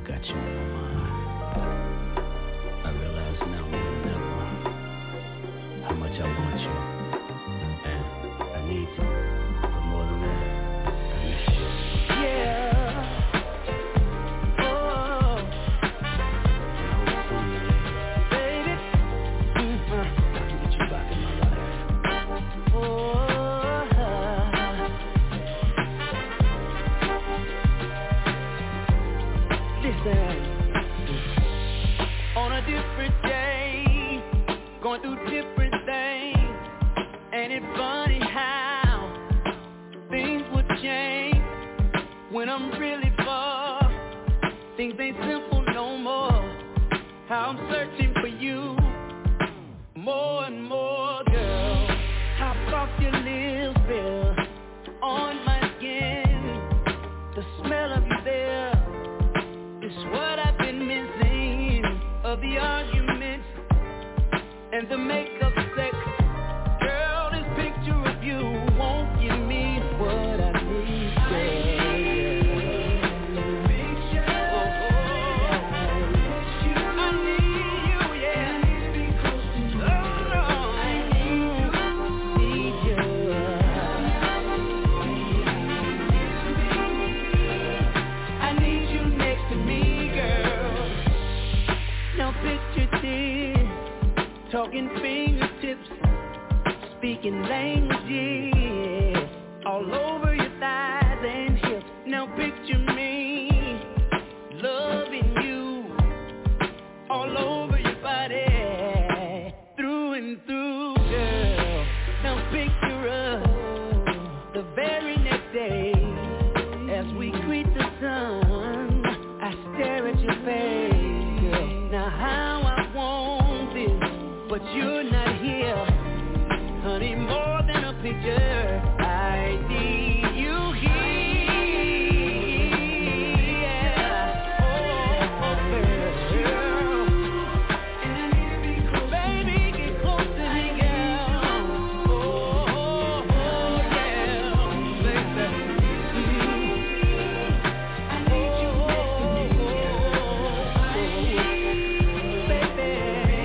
got you on my mind. I realize now more than ever how much I want you, and I need you, but more than that, I miss you. Yeah. Oh. And hopefully, Baby. I can get you back in my life. Oh. Listen. On a different day, going through different things, and it's funny how things would change when I'm really far. Things ain't simple no more. How I'm searching for you more and more, girl. How soft your lips feel on my skin. The smell of you there is what I've been missing. Of the arguments and the makeup sex, girl, this picture of you won't give me what I need, girl. Talking fingertips, speaking languages, all over your thighs and hips. Now picture me loving you, all over your body, through and through, girl. Now picture us the very next day, as we greet the sun, I stare at your face, girl. Now how I want this, but you're not here, honey, more than a picture. I need you here. Oh, girl. Baby, get close to me, girl. Oh, yeah. Baby. I need you next to me. Baby.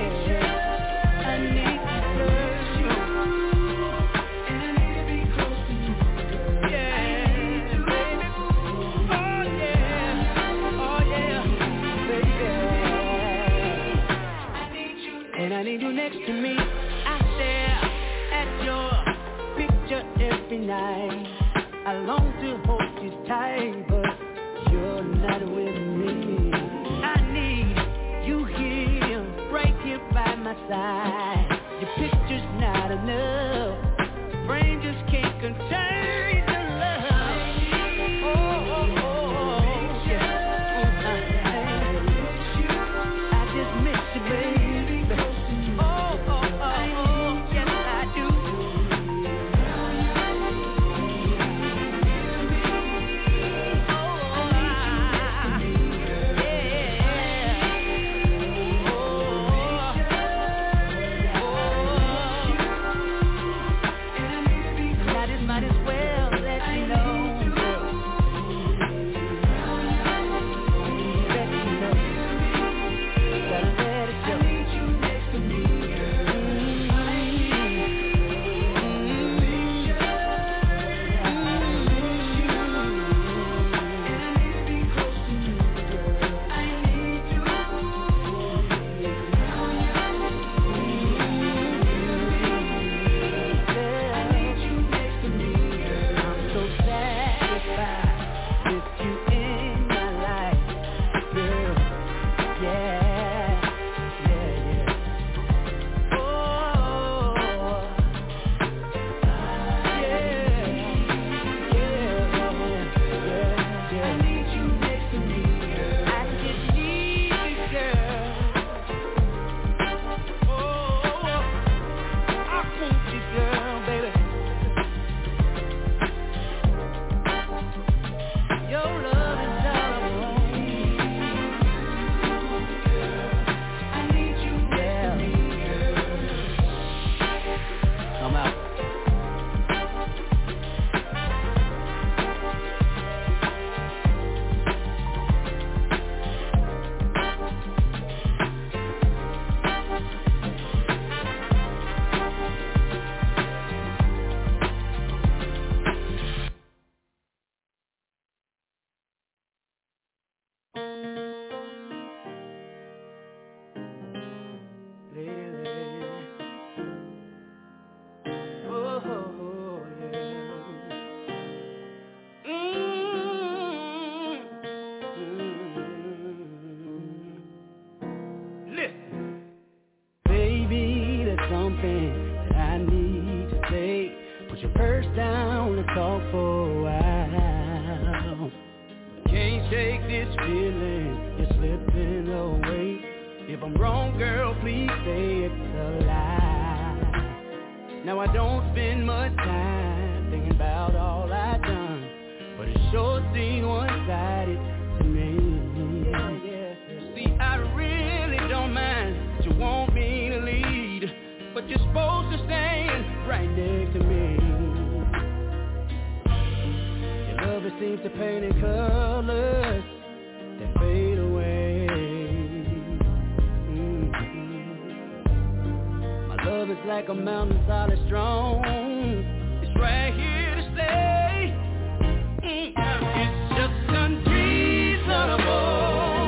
I need you next to me. I stare at your picture every night. I long to hold you tight, but you're not with me. I need you here, right here by my side. Your picture's not enough. Brain just can't contain the love. Oh, oh, oh, yeah. I just miss you, baby. first down, let's talk for a while. Can't shake this feeling, you're slipping away. If I'm wrong, girl, please say it's a lie. Now I don't spend much time thinking about all I've done, but it sure seems one-sided to me. See, I really don't mind that you want me to lead, but you're supposed to stand right next to me. Your love, it seems to paint in colors that fade away. My love is like a mountain solid strong. It's right here to stay. It's just unreasonable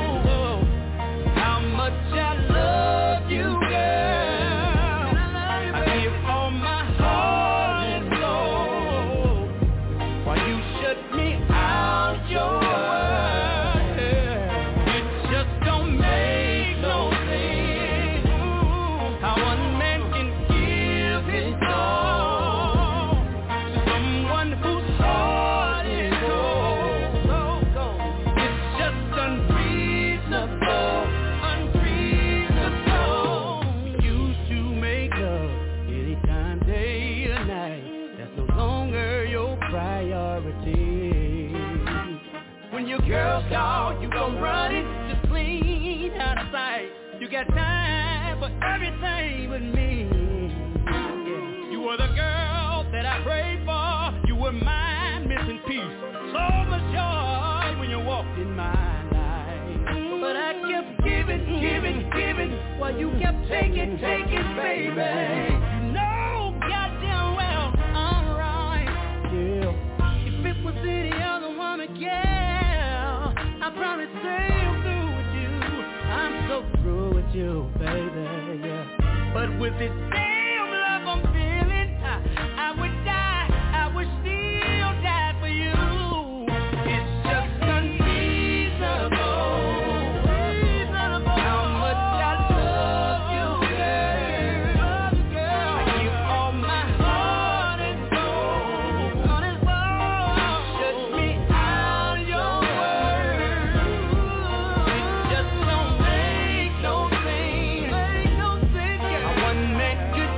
how much I love you, girl. I give all my heart and soul while you shut me out your world. It just don't make no sense how one man can give his all to someone whose heart is cold. It's just unreasonable, unreasonable. We used to make love anytime, day or night. That's no longer your priority. When your girl's call, you gon' run it, just clean out of sight. You got time for everything but me. You were the girl that I prayed for. You were my missing piece. So much joy when you walked in my life. But I kept giving while you kept taking, baby. You know goddamn well I'm right. Yeah. If it was any other woman, girl, I promise stay through with you. I'm so through with you, baby, yeah. But with this damn love I'm feeling, I would die, I would still die for you. It's just unreasonable how much I love you, girl. I give all my heart and soul. Shut me out of your world. It just don't make no sense how one man could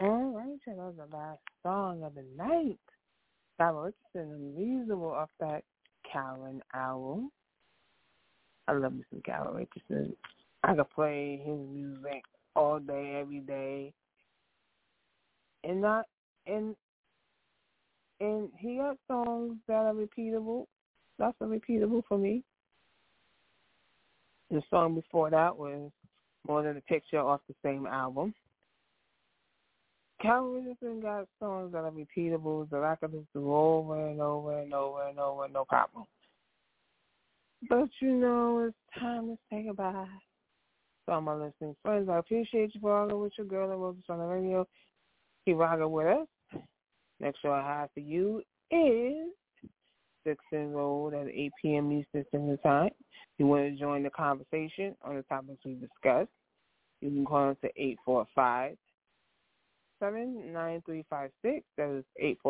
All right, that was the last song of the night. Carol Richardson, Unreasonable, off that Karen album. I love me some Carol Richardson. I could play his music all day, every day, and he got songs that are repeatable. That's repeatable for me. The song before that was More Than a Picture off the same album. Carol Richardson got songs that are repeatable that I could just do over and over and over and over, no problem. But it's time to say goodbye. So all my listening friends, I appreciate you for rocking with your girl that wrote this on the radio. Keep rocking with us. Next show I have for you is 6th Road at 8 p.m. Eastern Standard Time. If you want to join the conversation on the topics we discussed, you can call us at 845-79356. That is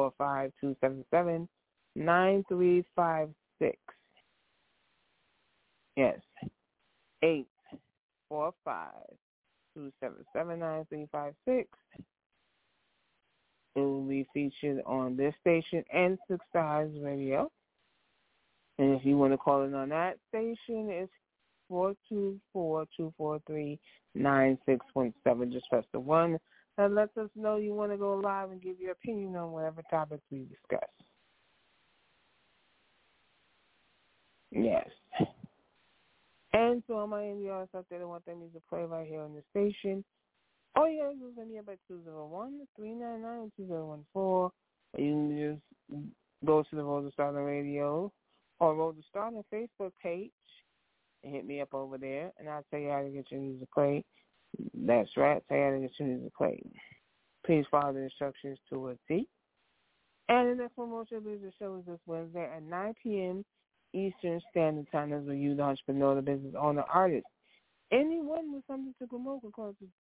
845-277-9356. Yes, 845-277-9356. It will be featured on this station and Six Stars Radio. And if you want to call in on that station, it's 424-243-9617. Just press the 1 that lets us know you want to go live and give your opinion on whatever topics we discuss. Yes. And to all my indie artists out there that want their music to play right here on the station, all you gotta do is send me about 201-399-2014, or you can just go to the Road to Stardom Radio or Road to Stardom Facebook page and hit me up over there, and I'll tell you how to get your music played. That's right, I'll tell you how to get your music played. Please follow the instructions to a T. And the next Promotion Business Show is this Wednesday at 9 p.m. Eastern Standard Time. That's where you, the entrepreneur, the business owner, artist, anyone with something to promote, can call us to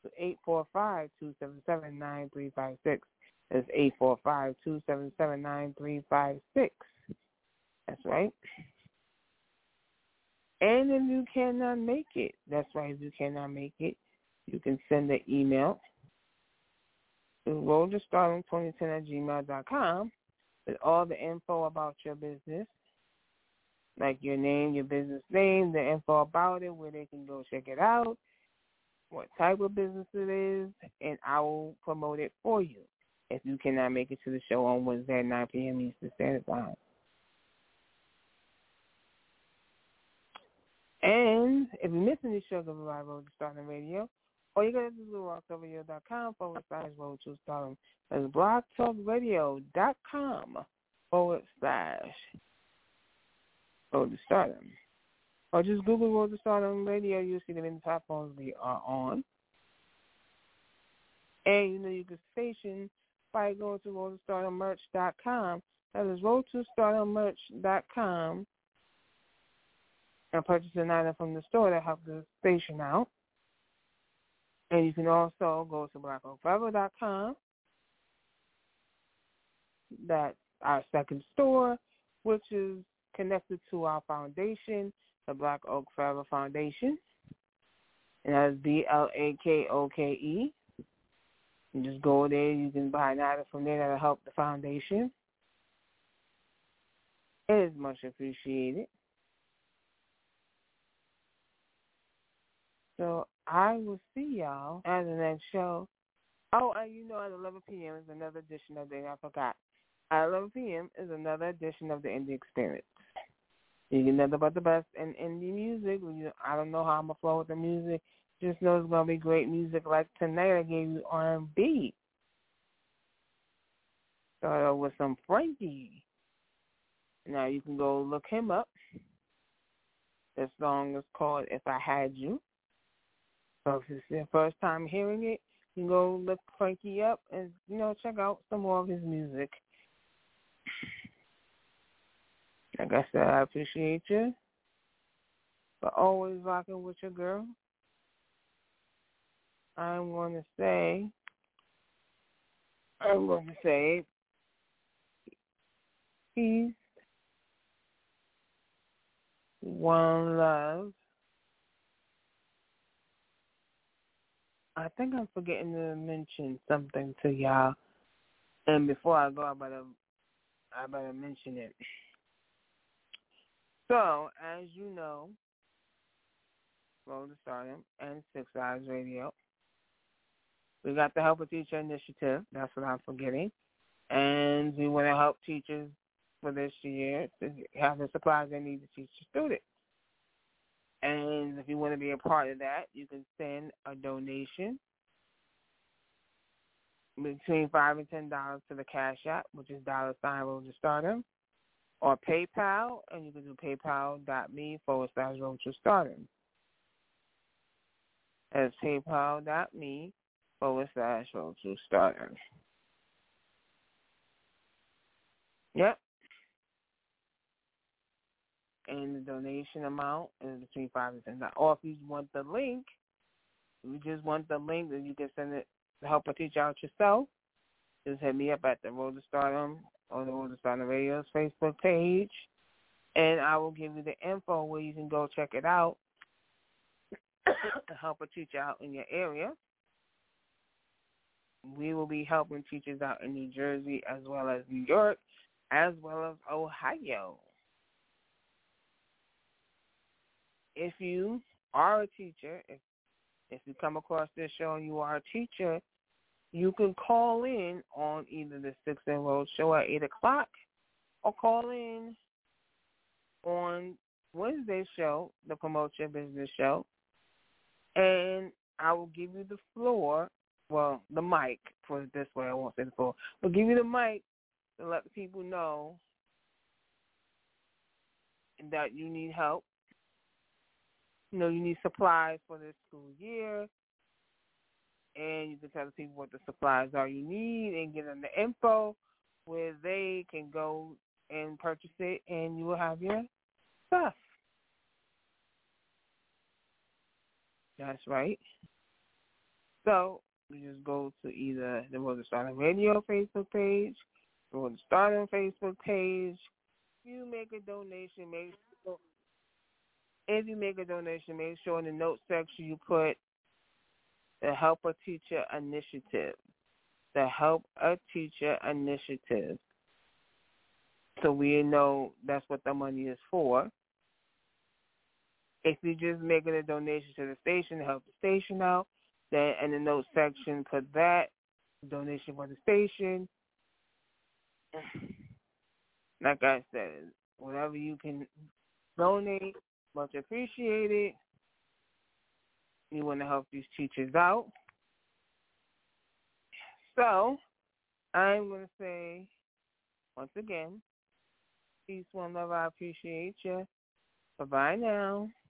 845-277-9356. That's 845-277-9356. That's right. And if you cannot make it, that's right, if you cannot make it, you can send an email to roadtostardom2010@gmail.com with all the info about your business, like your name, your business name, the info about it, where they can go check it out, what type of business it is, and I will promote it for you if you cannot make it to the show on Wednesday at 9 p.m. Eastern Standard Time. And if you miss any shows of Live Road to Stardom Radio, all you got to do is go to rocktoberradio.com/Road to Stardom. That's blogtalkradio.com/Road to Stardom. Or just Google Road to Stardom Radio. You'll see them in the platforms we are on. And you can station by going to roadtostardommerch.com. That is roadtostardommerch.com. And purchase an item from the store that helps the station out. And you can also go to blackoakforever.com. That's our second store, which is connected to our foundation, the Black Oak Forever Foundation. And that's BLAKOKE. You just go there. You can buy an item from there that will help the foundation. It is much appreciated. So I will see y'all at the next show. Oh, and at 11 p.m. is another edition of I forgot. At 11 p.m. is another edition of the Indie Experience. You get nothing but the best in indie music. I don't know how I'm going to flow with the music. Just know it's going to be great music. Like tonight I gave you R&B. Started with some Frankie. Now you can go look him up. The song is called If I Had You. So if it's your first time hearing it, you can go look Frankie up and, check out some more of his music. Like I said, I appreciate you for always rocking with your girl. I'm going to say, peace, one love. I think I'm forgetting to mention something to y'all. And before I go, I better mention it. So, as you know, Road to Stardom and 6 Eyes Radio, we got the Help a Teacher initiative. That's what I'm forgetting. And we want to help teachers for this year to have the supplies they need to teach the students. And if you want to be a part of that, you can send a donation between $5 and $10 to the Cash App, which is $Road to Stardom, or PayPal, and you can do paypal.me/Road to Stardom. That's paypal.me/Road to Stardom. Yep. And the donation amount is between $5 and $10. Or if you want the link, then you can send it to help a teacher out yourself. Just hit me up at the Road to Stardom or the Road to Stardom Radio's Facebook page, and I will give you the info where you can go check it out to help a teacher out in your area. We will be helping teachers out in New Jersey as well as New York, as well as Ohio. If you are a teacher, if you come across this show and you are a teacher, you can call in on either the 6 and Road show at 8 o'clock or call in on Wednesday's show, the Promote Your Business show, and I will give you the floor, well, the mic, put it this way, I won't say the floor. I'll give you the mic to let the people know that you need help. You know, you need supplies for this school year, and you can tell the people what the supplies are you need and give them the info where they can go and purchase it, and you will have your stuff. That's right. So you just go to either the Road to Stardom Radio Facebook page, the Road to Stardom Facebook page. You make a donation, if you make a donation, make sure in the notes section you put the Help a Teacher Initiative. The Help a Teacher Initiative. So we know that's what the money is for. If you're just making a donation to the station to help the station out, then in the notes section put that, donation for the station. Like I said, whatever you can donate, much appreciated. You want to help these teachers out. So, I'm going to say, once again, peace, one love, I appreciate you. Bye-bye now.